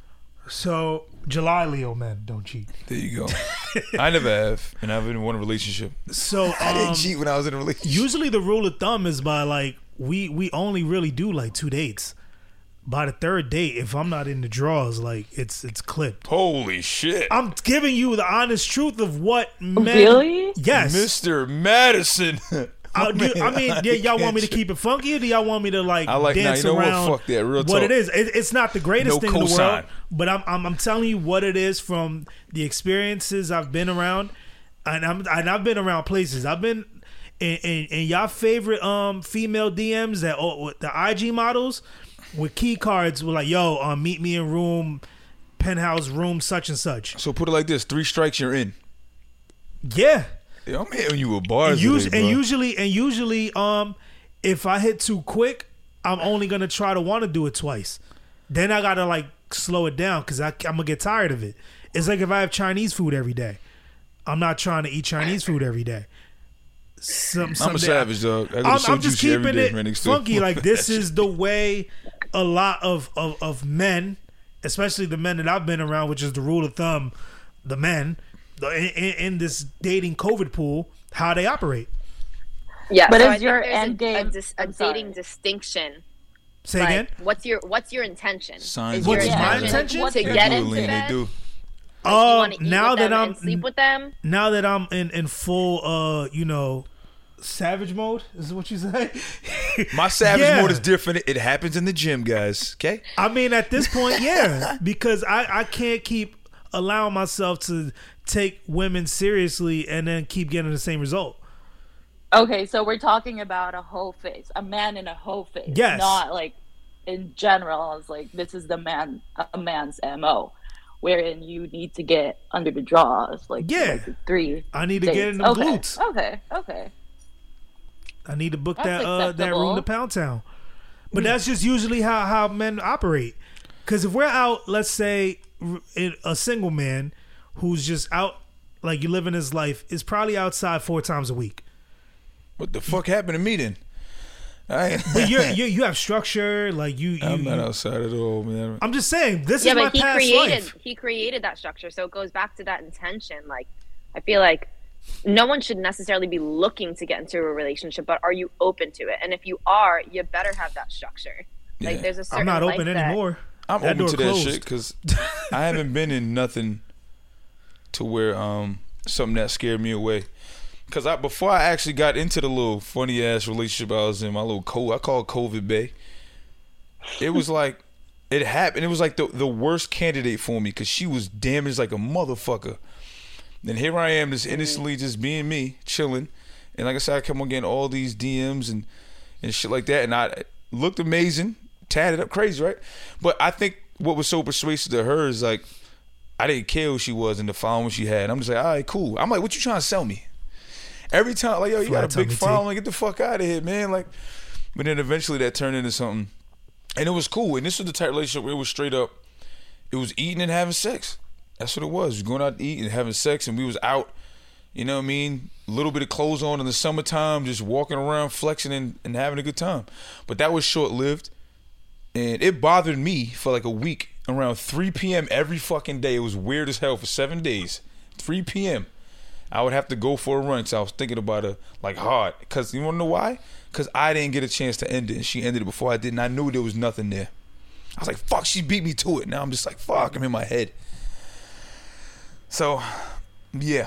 So July Leo men don't cheat. There you go. I never have, and I've been in one relationship. So um, I didn't cheat when I was in a relationship. Usually the rule of thumb is by like we we only really do like two dates. By the third date, if I'm not in the draws, like it's it's clipped. Holy shit! I'm giving you the honest truth of what men. Really? Yes, Mister Madison. I, do, I mean, yeah, y'all want me to keep it funky, or do y'all want me to like, I like dance now, you know around what? Fuck that, real what talk. it is? It, it's not the greatest No thing in the cosign. world, but I'm, I'm I'm telling you what it is from the experiences I've been around, and I'm and I've been around places. I've been in, in, in y'all favorite um female D Ms that oh, the I G models with key cards were like, yo, um, meet me in room penthouse room such and such. So put it like this: three strikes, you're in. Yeah. Yeah, I'm hitting you with bars. And, us- today, and bro. usually, and usually, um, if I hit too quick, I'm only gonna try to want to do it twice. Then I gotta like slow it down because I'm gonna get tired of it. It's like if I have Chinese food every day, I'm not trying to eat Chinese food every day. Some, I'm a someday- savage, dog. I go to I'm, so I'm just juicy every keeping day, it man, nigga, still- funky. Like this is the way a lot of, of of men, especially the men that I've been around, which is the rule of thumb, the men the, in, in, in this dating COVID pool, how they operate. Yeah, But so is I think your there's end a, game- a, dis- a I'm sorry. dating distinction. Say Like, again. what's your what's your intention? Signs Is of your What's my intention intention? What's to your get They do, into Lean, bed? they do. Like, you Um, wanna eat now with that them I'm and sleep with them. now that I'm in in full, uh, you know, savage mode is what you say. My savage Yeah. mode is different. It happens in the gym, guys. Okay. I mean, at this point, yeah, because I I can't keep allowing myself to take women seriously and then keep getting the same result. Okay, so we're talking about a whole face, a man in a whole face. Yes. Not like in general, it's like this is the man, a man's M O, wherein you need to get under the draws, like, Yeah. like three. I need to dates. get in the okay. glutes. Okay, okay. I need to book That's that uh, that room to acceptable. Pound Town. But that's just usually how, how men operate. Because if we're out, let's say r- in- a single man who's just out, like you living his life, is probably outside four times a week. What the fuck happened to me then? I ain't, But you're, you you have structure, like you. you I'm not you- outside at all, man. I'm just saying this Yeah, is my but he past created life. he created that structure, so it goes back to that intention. Like, I feel like no one should necessarily be looking to get into a relationship, but are you open to it? And if you are, you better have that structure. Like, Yeah. there's a certain I'm not life open that- anymore. I'm That open door to that closed. shit because I haven't been in nothing to where um something that scared me away. Cause I before I actually got into the little funny ass relationship I was in, my little co I call it COVID Bay. It was like it happened. It was like the the worst candidate for me because she was damaged like a motherfucker. Then here I am, just innocently just being me, chilling. And like I said, I come on getting all these D Ms and and shit like that, and I looked amazing, tatted up, crazy, right? But I think what was so persuasive to her is like I didn't care who she was and the following she had. I'm just like, all right, cool. I'm like, what you trying to sell me? Every time, like, yo, you Flat got a big tummy tea. following, get the fuck out of here, man. Like, but then eventually that turned into something, and it was cool. And this was the type of relationship where it was straight up, it was eating and having sex. That's what it was. You're going out to eat and having sex, and we was out, you know what I mean? A little bit of clothes on in the summertime, just walking around, flexing and, and having a good time. But that was short lived, and it bothered me for like a week. Around three p.m. every fucking day. It was weird as hell for seven days. three p.m. I would have to go for a run. So I was thinking about her like hard. Because you want to know why? Because I didn't get a chance to end it. And she ended it before I did. And I knew there was nothing there. I was like, fuck, she beat me to it. Now I'm just like, fuck, I'm in my head. So, yeah.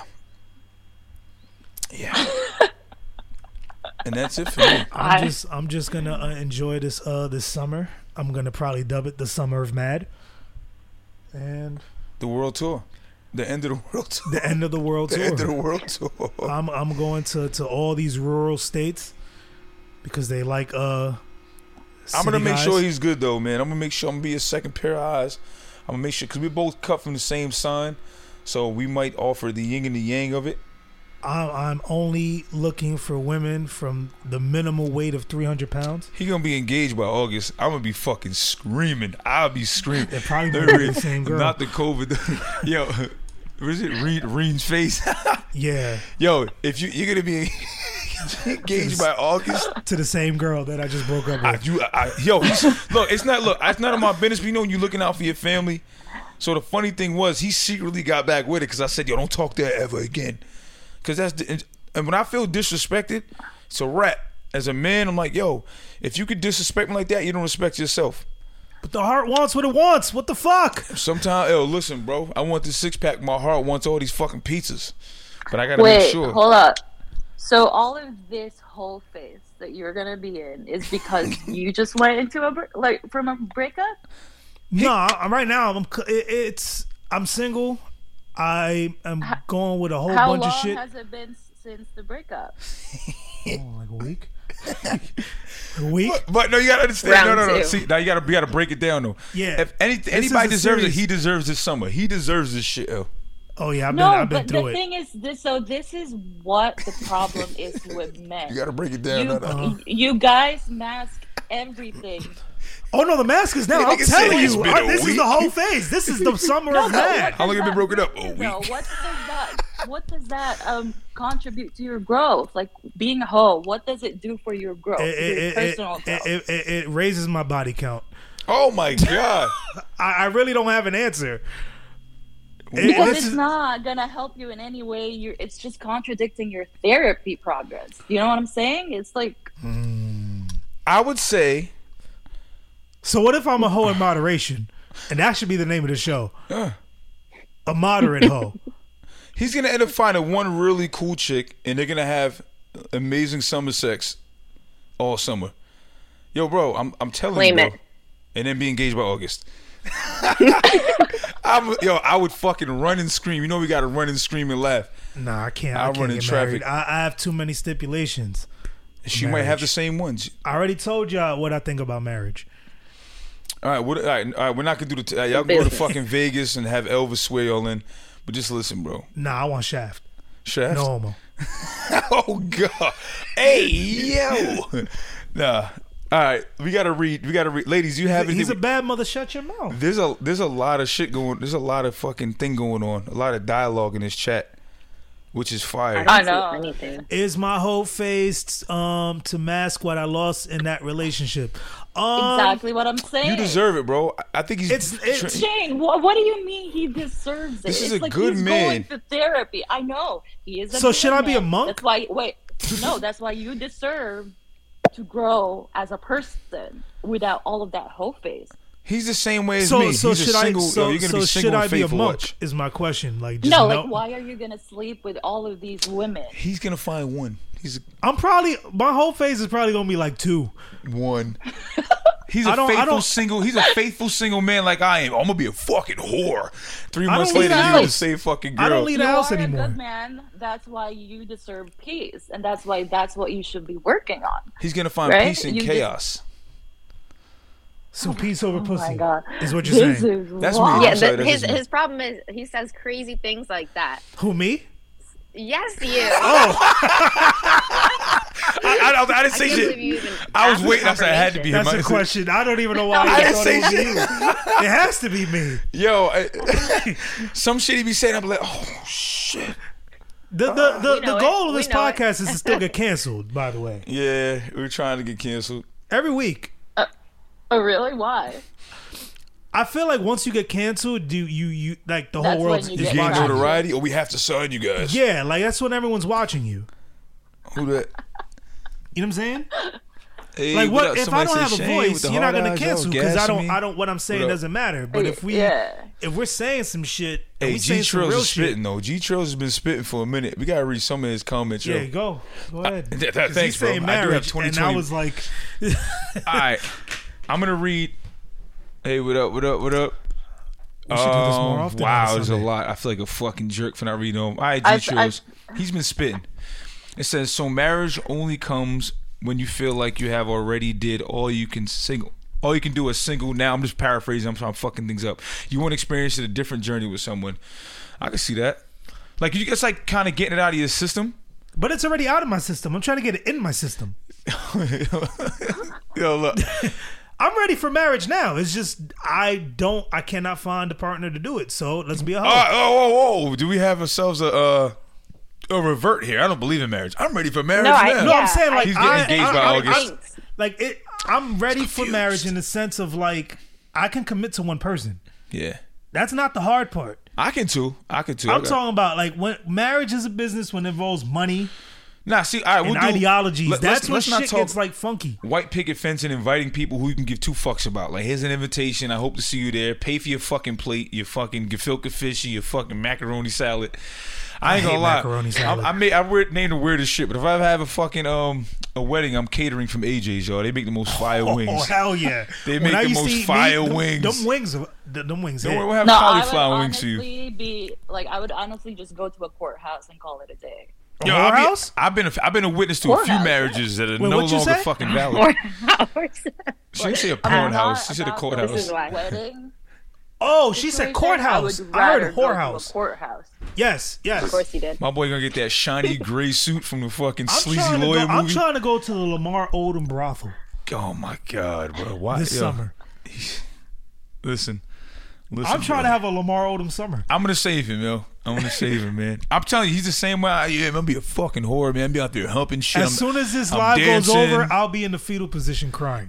Yeah. And that's it for me. I'm I- just I'm just gonna uh, enjoy this uh this summer. I'm gonna probably dub it the summer of Mad, and The world tour. The end of the world tour. the end of the world The tour. end of the world tour. I'm I'm going to, to all these rural states because they like uh. I'm gonna city make guys. sure he's good though, man. I'm gonna make sure I'm gonna be a second pair of eyes. I'm gonna make sure because we both cut from the same sign, so we might offer the yin and the yang of it. I'm, I'm only looking for women from the minimal weight of three hundred pounds. He gonna be engaged by August. I'm gonna be fucking screaming. I'll be screaming. They're probably gonna be the same girl. Not the COVID. Yo, what is it? Re- Reen's face. Yeah. Yo, if you you're gonna be engaged by August To the same girl that I just broke up I, with. you, I, yo, he's, look, it's not look, it's none of my business. But you know, when you looking out for your family. So the funny thing was, he secretly got back with it because I said, "Yo, don't talk to her ever again." Because that's the, and when I feel disrespected, it's a rap. As a man, I'm like, "Yo, if you could disrespect me like that, you don't respect yourself." But the heart wants what it wants. What the fuck? Sometimes, yo, listen, bro, I want this six pack. My heart wants all these fucking pizzas, but I gotta Wait, make sure. hold up. So all of this whole phase that you're gonna be in is because you just went into a br- like from a breakup. No, I'm right now. I'm it, it's I'm single. I am going with a whole How bunch long of shit. has it been since the breakup? Oh, like a week. A week. But, but no, you gotta understand. Round no, no, no. two. See, now you gotta, you gotta break it down though. Yeah. If any, is anybody a deserves series. it, he deserves this summer. He deserves this shit. Yo. Oh yeah, I've been No, I've been but through the it. thing is, this. So this is what the problem is with men. You gotta break it down. You, no, no. you guys mask everything. Oh no, the mask is now. Yeah, I'm nigga said telling it's you, been uh, a this is week. the whole phase. This is the summer No, of but man. what How long does have you that- been broken up? A listen, though, week. What does that? What does that um contribute to your growth? Like being a hoe, what does it do for your growth? It, your it, it, personal it, growth? it, it, it raises my body count. Oh my god. I, I really don't have an answer. It- because this it's is- not gonna help you in any way. You're, it's just contradicting your therapy progress. You know what I'm saying? It's like I would say. So what if I'm a hoe in moderation? And that should be the name of the show. Uh, A moderate hoe. He's gonna end up finding one really cool chick, and they're gonna have amazing summer sex all summer. Yo, bro, I'm I'm telling Claim you, it. bro. And then be engaged by August. I'm, yo, I would fucking run and scream. You know we gotta run and scream and laugh. Nah, I can't. I I'll can't run in get traffic. married. I, I have too many stipulations. She might Marriage. have the same ones. I already told y'all what I think about marriage. All right, what, all right, all right. We're not gonna do the. T- uh, y'all go to Business. fucking Vegas and have Elvis swear y'all in, but just listen, bro. Nah, I want Shaft. Shaft. No homo. Oh god. Hey yo. Nah. All right, we gotta read. We gotta read. Ladies, you have He's a anything? bad mother. Shut your mouth. There's a there's a lot of shit going. There's a lot of fucking thing going on. A lot of dialogue in this chat, which is fire. I don't see know. anything. Is my whole face um to mask what I lost in that relationship? Um, Exactly what I'm saying. You deserve it, bro. I- I think he's. It's- it's- Shane, what, what do you mean he deserves it? This is it's a like good he's man. going to therapy. I know he is. A So good should I be a man. monk? That's why. Wait, no. That's why you deserve to grow as a person without all of that whole face. He's the same way as So me. so he's should a I? single. So, yo, you're gonna so be single should I and be a faithful. monk? Watch. Is my question. Like just No, know- like why are you gonna sleep with all of these women? He's gonna find one. He's I'm probably my whole face is probably gonna be like two. one. He's a I don't- I faithful don't- single. He's a faithful single man like I am. I'm gonna be a fucking whore. Three I months don't leave later, the you're the house. same fucking girl. I don't leave the You house are anymore. a good man. That's why you deserve peace, and that's why that's what you should be working on. He's gonna find Right? peace in You just- chaos. So peace over Oh pussy my god, is what you're this saying. is That's me. wild. Yeah, I'm sorry, the, that's his just me. his problem is he says crazy things like that. Who me? Yes, you. Oh, I, I, I didn't I say can't believe shit. you even I was asked waiting. I said I had to be him. that's I a said- question. I don't even know why I I didn't thought say it was shit. you. It has to be me. Yo, I, some shit he be saying. I'm like, oh shit. The the the, We know the it. goal of We this know it. podcast is to still get canceled. By the way, Yeah, we're trying to get canceled. every week. Oh, really? Why? I feel like once you get canceled, do you you like the That's whole world when is you You get gain watching? traction. notoriety, or we have to sign you guys. Yeah, like that's when everyone's watching you. Who that? You know what I'm saying? Hey, Like what up? if Somebody I don't say have a Shane with voice, the you're not hard gonna eyes, yo, cancel because I gassing don't me. I don't what I'm saying What up? doesn't matter. But if we yeah, if we're saying some shit and Hey, we G saying some Trills real is shit, spitting though. G Trills has been spitting for a minute. We gotta read some of his comments, yo. yeah, go go ahead. th- th- 'Cause thanks, he's saying bro. I do have marriage, twenty and I twenty. was like, All right, I'm gonna read. Hey, what up? What up? What up? We should do this more Um, often on Wow, a there's a Sunday. lot. I feel like a fucking jerk for not reading them. All right, G I've- Trills. He's been spitting. It says, so marriage only comes when you feel like you have already did all you can single. All you can do is single. Now I'm just paraphrasing. I'm trying to fucking things up. You want to experience a different journey with someone. I can see that. Like you, it's like kind of getting it out of your system. But it's already out of my system. I'm trying to get it in my system. Yo, look. I'm ready for marriage now. It's just I don't, I cannot find a partner to do it. So let's be a hoe. Uh, oh, oh, oh! Do we have ourselves a uh, a revert here? I don't believe in marriage. I'm ready for marriage No, I- now. No, I'm saying like He's getting I, engaged I, by I, August. I- like it. I'm ready for marriage in the sense of like I can commit to one person. Yeah, That's not the hard part. I can too. I can too. I'm I got- talking about like when marriage is a business when it involves money Nah, see, all right, and we'll do, ideologies. let- That's let's- when let's not shit talk gets like funky. white picket fence and inviting people who you can give two fucks about. Like, here's an invitation. I hope to see you there. Pay for your fucking plate, your fucking gefilte fish, and your fucking macaroni salad. I ain't I gonna hate lie. macaroni salad. I, I made I weird, named the weirdest shit, but if I ever have a fucking um a wedding, I'm catering from A J's, y'all. They make the most fire wings. Oh hell yeah! They When make I the used to most eat fire meat, them- wings. Them wings, are- them them wings. Don't hit. worry, we'll have No, I would cauliflower wings for you. honestly be like, I would honestly just go to a courthouse and call it a day. A Yo, I've been, whorehouse? I've been a, I've been a witness to a few Whorehouse, marriages that are Wait, no what'd you longer say? fucking valid. Four hours. She didn't say a I'm porn not house. She said a about courthouse. This is why. Wedding. Oh, she said situation, courthouse. I, would I, rather heard go to a whorehouse. courthouse. Yes, yes. Of course you did. My boy gonna get that shiny gray suit from the fucking I'm sleazy trying, to lawyer go, I'm movie. trying to go to the Lamar Odom brothel Oh my god, bro! Why this yo, summer. Listen, listen. I'm trying bro. to have a Lamar Odom summer. I'm gonna save him, yo. I'm gonna save him, man. I'm telling you, he's the same way. I, yeah, I'm gonna be a fucking whore, man. I'm be out there humping shit. As I'm- soon as this I'm live dancing. goes over, I'll be in the fetal position crying.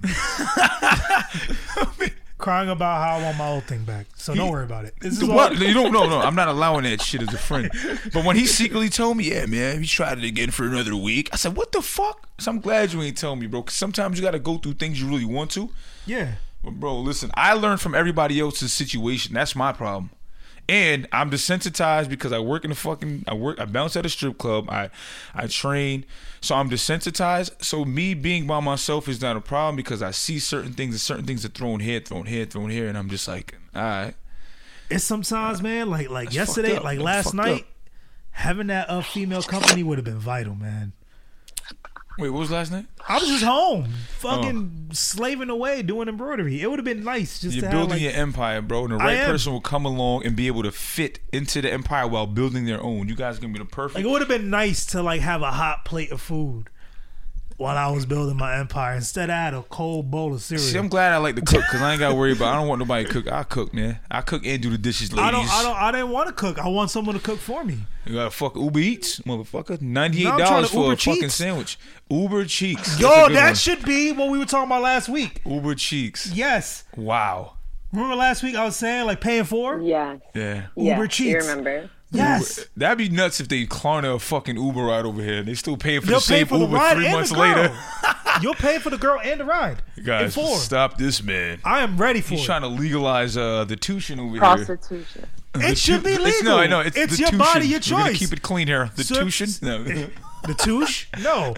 Crying about how I want my old thing back. So don't worry about it. This is all, What? You don't know, no. I'm not allowing that shit as a friend. But when he secretly told me, yeah, man, he tried it again for another week. I said, what the fuck? So I'm glad you ain't telling me, bro. Because sometimes you got to go through things you really want to. yeah. But bro, listen, I learned from everybody else's situation. That's my problem. And I'm desensitized because I work in a fucking I work I bounce at a strip club. I I train. So I'm desensitized. So me being by myself is not a problem because I see certain things and certain things are thrown here, thrown here, thrown here, and I'm just like, all right. It's sometimes, man, like like That's yesterday, fucked up. like That's last fucked night, up. having that uh, female company would have been vital, man. Wait, what was last night? I was just home, fucking slaving away doing embroidery. It would have been nice just You're to building have like, your empire, bro, and the I right am. person will come along and be able to fit into the empire while building their own. You guys are gonna be the perfect. like it would have been nice to like have a hot plate of food while I was building my empire. Instead, I had a cold bowl of cereal. See, I'm glad I like to cook because I ain't got to worry about. I don't want nobody to cook. I cook, man. I cook and do the dishes, ladies. I don't, I don't, I didn't want to cook. I want someone to cook for me. You got to fuck Uber Eats, motherfucker. Ninety-eight No, I'm trying dollars to for Uber a fucking Cheeks. sandwich. Uber Cheeks. Yo, That's a good that one. should be what we were talking about last week. Uber Cheeks. Yes. Wow. Remember last week I was saying like paying for? Yeah. Yeah. Yeah. Uber You Cheats. remember? Yes. That'd be nuts if they Klarna a fucking Uber ride over here. They still paying for They'll the pay same for the Uber ride three and months the girl. later. You'll pay for the girl and the ride. Guys, In four. stop this man. I am ready for He's it. trying to legalize uh, the tuition over here. Prostitution. The It should be tu- it's- legal. No, I know. It's, It's the your tuition. body, your We're gonna choice. keep it clean here. The So- tuition? No. The touche? No.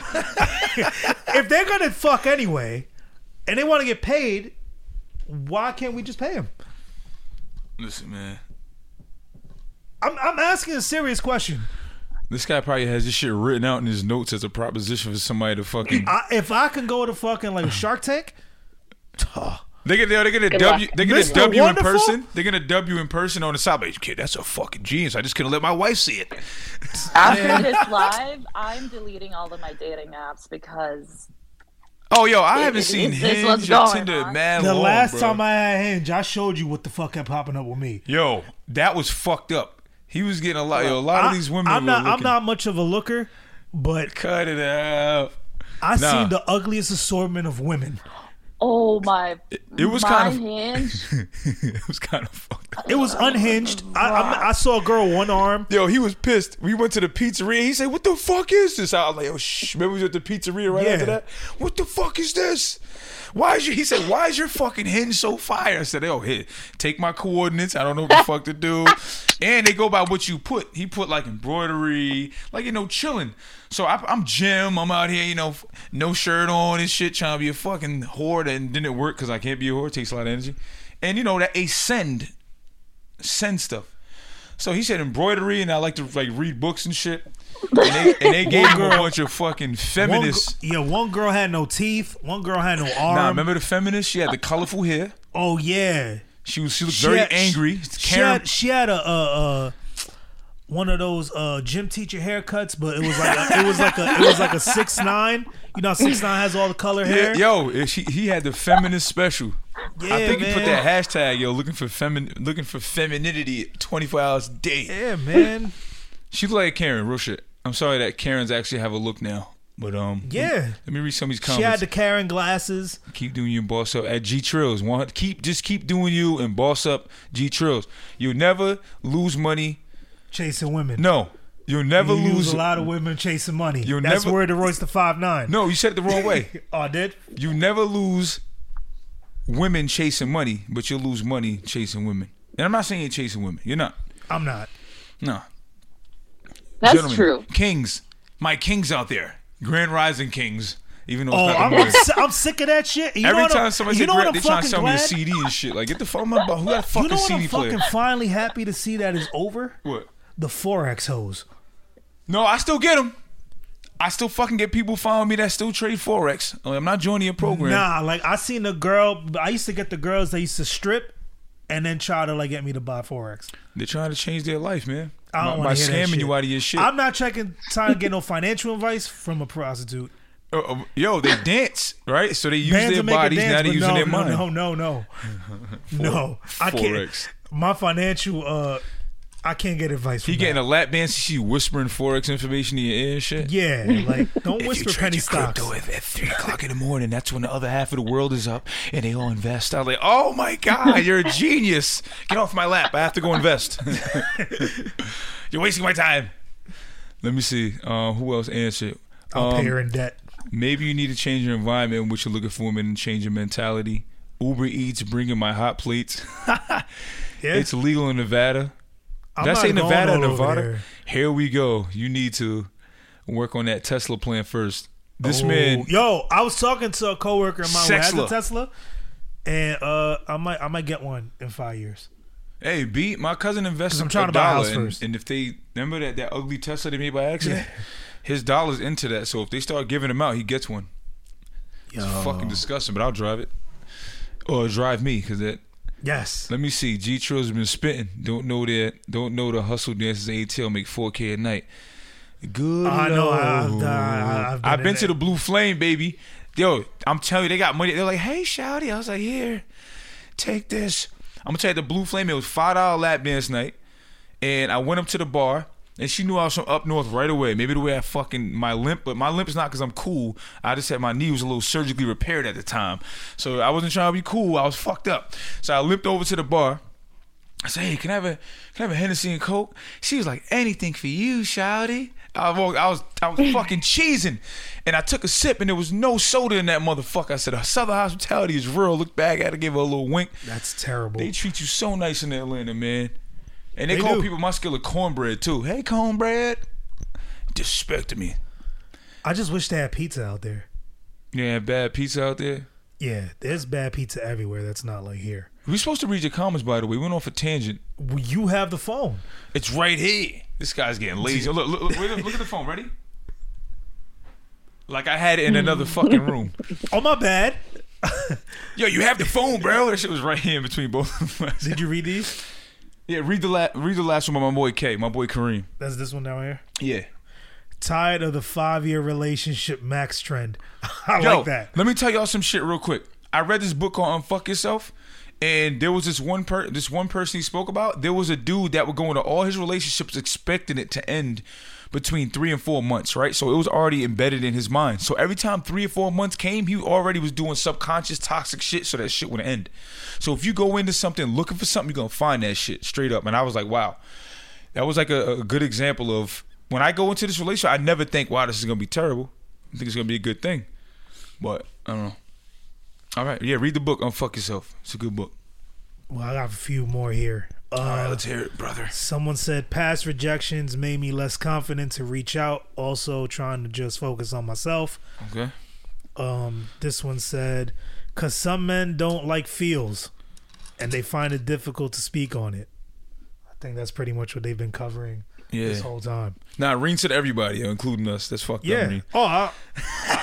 If they're gonna fuck anyway, and they want to get paid, why can't we just pay them? Listen, man. I'm I'm asking a serious question. This guy probably has this shit written out in his notes as a proposition for somebody to fucking. I, if I can go to fucking like a Shark Tank, They get they're gonna Good W luck. they're gonna Mister W Wonderful? in person. They're gonna W in person on the side. But kid, that's a fucking genius. I just couldn't let my wife see it. After this live, I'm deleting all of my dating apps because Oh yo, I haven't Is- seen is this what's Hinge or going Tinder on? mad the long, last bro. time I had Hinge, I showed you what the fuck kept popping up with me. Yo, that was fucked up. He was getting a lot. Yo, a lot I, of these women I'm were not. I'm looking. not much of a looker, but Cut it out. I Nah. seen the ugliest assortment of women. oh my, It, it was my kind of. Hinge. It was kind of fucked up. It was unhinged. I, I, I saw a girl one arm. Yo, he was pissed. We went to the pizzeria. He said, "What the fuck is this?" I was like, "Oh shh." Remember we was at the pizzeria right Yeah. after that. What the fuck is this? Why is your? He said, "Why is your fucking Hinge so fire?" I said, "Oh, here, take my coordinates. I don't know what the fuck to do." And they go by what you put. He put like embroidery, like you know, chilling. So I, I'm Jim. I'm out here, you know, no shirt on and shit, trying to be a fucking whore, and didn't work because I can't be a whore. It takes a lot of energy. And you know that a send, send stuff. So he said embroidery, and I like to like read books and shit. And they, and they gave him a bunch of fucking One, feminists. gr- yeah, one girl had no teeth. One girl had no arm. Nah, remember the feminist? She had the colorful hair. Oh yeah. She was she looked She very had- angry. She Karen, had, she had a, a, a one of those uh, gym teacher haircuts, but it was like a, it was like a it was like a six nine. You know, six nine has all the color hair. Yeah, yo, she, he had the feminist special. Yeah, I think man. he put that hashtag, yo, looking for femin, looking for femininity twenty-four hours a day. Yeah, man. She look like Karen, real shit. I'm sorry that Karens actually have a look now. But um, Yeah. Let me read some of these comments. She had the Karen glasses. Keep doing you and boss up at G Trills. Want keep just keep doing you and boss up G Trills. You'll never lose money. Chasing women. No, you'll never you lose use a lot of women chasing money. You'll That's never- word to Royce the five nine. No, you said it the wrong way. Oh, I did? You never lose women chasing money, but you'll lose money chasing women. And I'm not saying you're chasing women. You're not. I'm not. No. That's Gentlemen, true. Kings, my kings out there, Grand Rising Kings. Even though Oh, it's not I'm, the I'm, morning. si- I'm sick of that shit. You know Every what I'm- time somebody you say know what Grand, I'm they trying to fucking sell me a glad? C D and shit. Like, get the fuck about who got a fucking You know what C D I'm player? fucking finally happy to see that is over? What? The Forex hoes. No, I still get them. I still fucking get people following me that still trade Forex. Like, I'm not joining your program. Nah, like I seen a girl. I used to get the girls that used to strip and then try to like get me to buy Forex. They're trying to change their life, man. I don't by, want by to hear that scamming shit. you out of your shit. I'm not checking, trying to get no financial advice from a prostitute. Uh, uh, yo, they dance, right? So they use Bands their will make a bodies, dance, now they're but using no, their no, mind. No, no, no, no. I can't. Forex. My financial, uh, I can't get advice from He getting that. a lap dance, you see whispering Forex information in your ear and shit. Yeah, like don't If whisper you trade penny your stocks. crypto at, at three o'clock in the morning, that's when the other half of the world is up and they all invest. I was like, oh my God, you're a genius. Get off my lap. I have to go invest. You're wasting my time. Let me see. Uh, who else answered? I'll Um, pay her in debt. Maybe you need to change your environment in which you're looking for women and change your mentality. Uber Eats bringing my hot plates. Yeah, It's legal in Nevada. I'm Did I not say going Nevada or all over Nevada? there. Here we go. You need to work on that Tesla plan first. This Oh, man, yo, I was talking to a coworker of mine who has a Sexla. Tesla, and uh, I might, I might get one in five years. hey, B, my cousin invested I'm trying a to buy a dollar, house and, first. and if they remember that that ugly Tesla they made by accident, his dollar's into that. So if they start giving him out, he gets one. It's Yo. fucking disgusting, but I'll drive it or drive me because that. Yes, Let me see. G Trill's been spitting. Don't know that. Don't know the hustle dances. A T L make four K a night. Good. I know, I've Lord. done- I've been I've in been to it. the Blue Flame, baby. Yo, I'm telling you, they got money. They're like, hey, shawty. I was like, here, take this. I'm gonna tell you, the Blue Flame. It was five dollar lap dance night, and I went up to the bar. And she knew I was from up north right away. Maybe the way I fucking my limp, but my limp is not because I'm cool. I just had my knee was a little surgically repaired at the time, so I wasn't trying to be cool. I was fucked up. So I limped over to the bar. I said, "Hey, can I have a can I have a Hennessy and Coke?" She was like, "Anything for you, shawty." I was I was I was fucking cheesing, and I took a sip, and there was no soda in that motherfucker. I said, "Southern hospitality is real." Look back at her, give her a little wink. that's terrible. They treat you so nice in Atlanta, man. And they, They call do. people muscular cornbread too. Hey, cornbread. Disrespecting me. I just wish they had pizza out there. Yeah, bad pizza out there. Yeah, there's bad pizza everywhere. That's not like here. We're supposed to read your comments, by the way. We went off a tangent. Well, you have the phone. It's right here. This guy's getting lazy. Look, look, look, look, look at the phone. Ready? Like I had it in another fucking room. Oh my bad. Yo, you have the phone, bro. That shit was right here in between both of us. Did you read these? Yeah, read the la- read the last one by my boy K, my boy Kareem. That's this one down here. Yeah. Tired of the five-year relationship max trend. I Yo, like that. let me tell y'all some shit real quick. I read this book called Unfuck Yourself, and there was this one per this one person he spoke about. There was a dude that would go into all his relationships expecting it to end between three and four months, right? So it was already embedded in his mind. So every time three or four months came, he already was doing subconscious toxic shit so that shit would end. So if you go into something looking for something, you're gonna find that shit straight up. And I was like, wow, that was like a, a good example of when I go into this relationship, I never think, wow, this is gonna be terrible. I think it's gonna be a good thing. But I don't know. All right, yeah, read the book, Unfuck Yourself. It's a good book. Well, I got a few more here. Uh, All right, let's hear it, brother. Someone said past rejections made me less confident to reach out. Also trying to just focus on myself. Okay. Um, this one said, cause some men don't like feels and they find it difficult to speak on it. I think that's pretty much what they've been covering Yeah. this whole time. Nah, Reen said everybody, including us. That's fucked up, Yeah. Reen. Oh, I,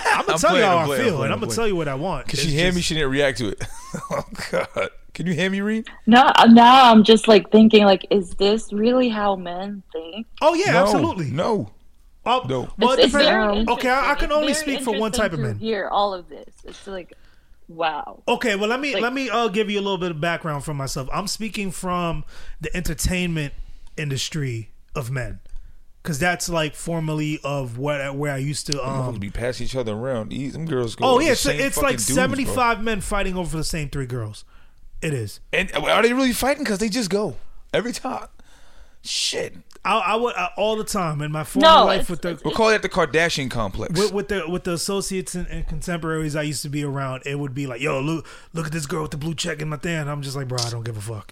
I'm gonna tell you how I feel, and I'm gonna tell you what I want. Cause she hand me, she didn't react to it. Oh God. Can you hear me, Reed? No, now I'm just like thinking, like, is this really how men think? Oh yeah, No, absolutely. No. Well, No. well, It's, it it's depends- very okay, I, I can interesting. only It's very speak for one type of interesting men. to hear all of this. It's like, wow. Okay, well let me Like- let me uh, give you a little bit of background from myself. I'm speaking from the entertainment industry of men, because that's like formerly of what where I used to. Motherfuckers Um, be passing each other around. These them girls go. oh with yeah, the it's, same it's fucking like dudes, bro. seventy-five men fighting over the same three girls. It is. And are they really fighting? Because they just go every time. Shit. I, I would I, all the time in my former No, life it's- with the it's- We'll call that the Kardashian complex. with, with the with the associates and, and contemporaries I used to be around. It would be like, yo, look look at this girl with the blue check in my thing. And I'm just like, bro, I don't give a fuck.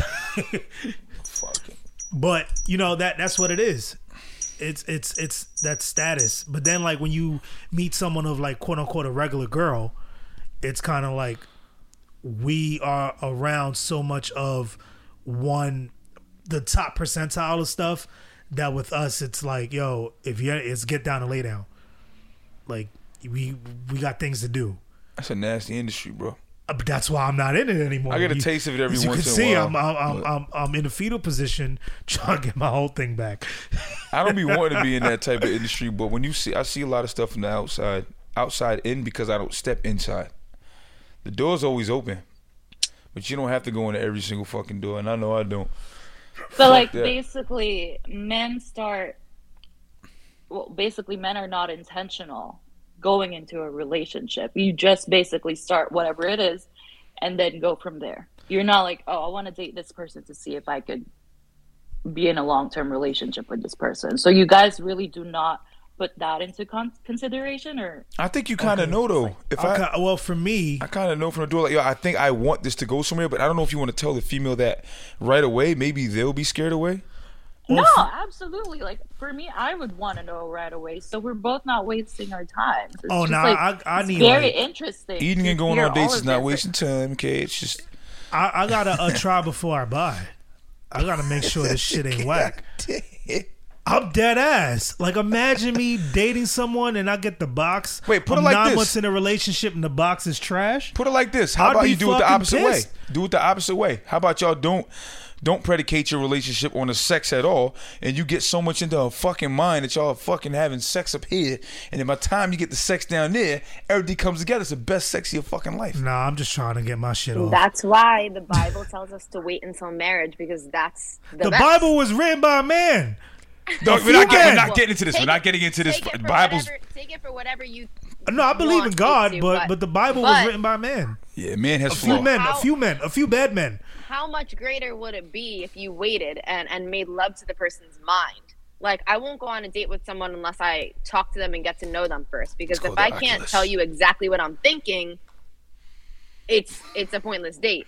Fucking. But you know that that's what it is. It's it's it's that status. But then like when you meet someone of like quote unquote a regular girl, it's kind of like we are around so much of one the top percentile of stuff that with us it's like, yo, if you it's get down and lay down. Like we we got things to do. That's a nasty industry, bro. Uh, But that's why I'm not in it anymore. I get a You- taste of it every as you once can in see, a I'm, while, I'm, I'm, but- I'm, I'm in a fetal position trying to get my whole thing back. I don't be wanting to be in that type of industry, but when you see, I see a lot of stuff from the outside, outside in because I don't step inside. The door's always open, but you don't have to go into every single fucking door, and I know I don't. So, like, that. basically, men start. Well, basically, men are not intentional going into a relationship. You just basically start whatever it is, and then go from there. You're not like, oh, I want to date this person to see if I could be in a long-term relationship with this person. So you guys really do not put that into con- consideration, or I think you kind of Okay. know though. If I, Okay, well, for me, I kind of know from the door, like, yo, I think I want this to go somewhere, but I don't know if you want to tell the female that right away. Maybe they'll be scared away. no, for- absolutely. Like for me, I would want to know right away, so we're both not wasting our time. It's Oh, just, nah, like, I- I it's need, very like- interesting. Eating to and going hear on dates all is of not this. wasting time. Okay, it's just. I, I gotta uh, try before I buy. I gotta make sure this shit ain't whack. I'm dead ass. Like, imagine me dating someone and I get the box. Wait, put it I'm like nine this. months in a relationship and the box is trash. Put it like this. How I'd about be you do it the fucking opposite pissed. way? Do it the opposite way. How about y'all don't don't predicate your relationship on the sex at all, and you get so much into a fucking mind that y'all are fucking having sex up here, and then by the time you get the sex down there, everything comes together. It's the best sex of your fucking life. Nah, I'm just trying to get my shit off. That's why the Bible tells us to wait until marriage, because that's the, The best. Bible was written by a man. No, A we're not, few getting, we're men. not getting into this. Take We're not it- getting into this. Take it for Bible's whatever, take it for whatever you. No, I believe in want God, it to, but but the Bible was but written by a man. yeah, man has A few flaws. men, a How- few men, a few bad men. How much greater would it be if you waited and and made love to the person's mind? Like, I won't go on a date with someone unless I talk to them and get to know them first. Because It's if called I the can't Oculus. tell you exactly what I'm thinking, it's it's a pointless date.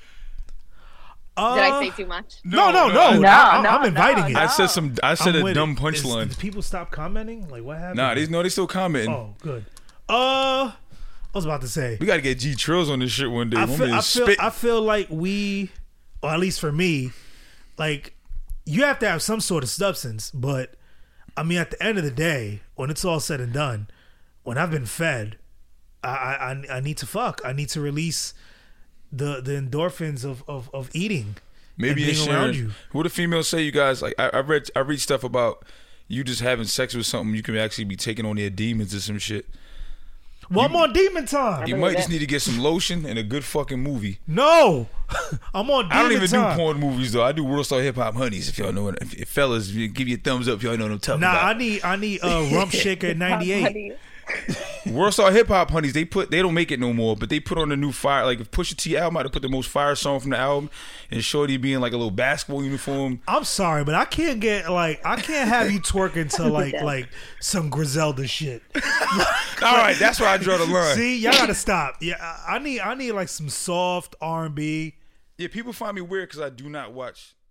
Uh, Did I say too much? No, no, no. I- No, I, no, I'm inviting no, it. no. I said some. I said I'm a with dumb it. Is- punchline. Did people stop commenting? Like, what happened? Nah, these no, they still commenting. Oh, good. Uh, I was about to say. We got to get G Trills on this shit one day. I My feel, man I is feel, spit. I feel like we, or at least for me, like you have to have some sort of substance. But I mean, at the end of the day, when it's all said and done, when I've been fed, I I, I- I need to fuck. I need to release the the endorphins of of, of eating. Maybe and it's being around sharing. you. What do females say? You guys like? I, I read. I read stuff about you just having sex with something. You can actually be taking on their demons or some shit. Well, I'm on demon time. You might just need to get some lotion and a good fucking movie. No, I'm on demon I don't even time. do porn movies though. I do World Star Hip Hop Honeys. If y'all know what, if, if fellas, give you a thumbs up if y'all know what I'm talking Nah, about. I need I need a rump shaker ninety-eight. World Star Hip Hop Honeys, they put they don't make it no more, but they put on the new fire. Like if Pusha T album, I'd put the most fire song from the album, and Shorty being like a little basketball uniform. I'm sorry, but I can't get like I can't have you twerking to like like some Griselda shit. All right, that's where I draw the line. See, y'all gotta stop. Yeah, I I need I need like some soft R and B. Yeah, people find me weird because I do not watch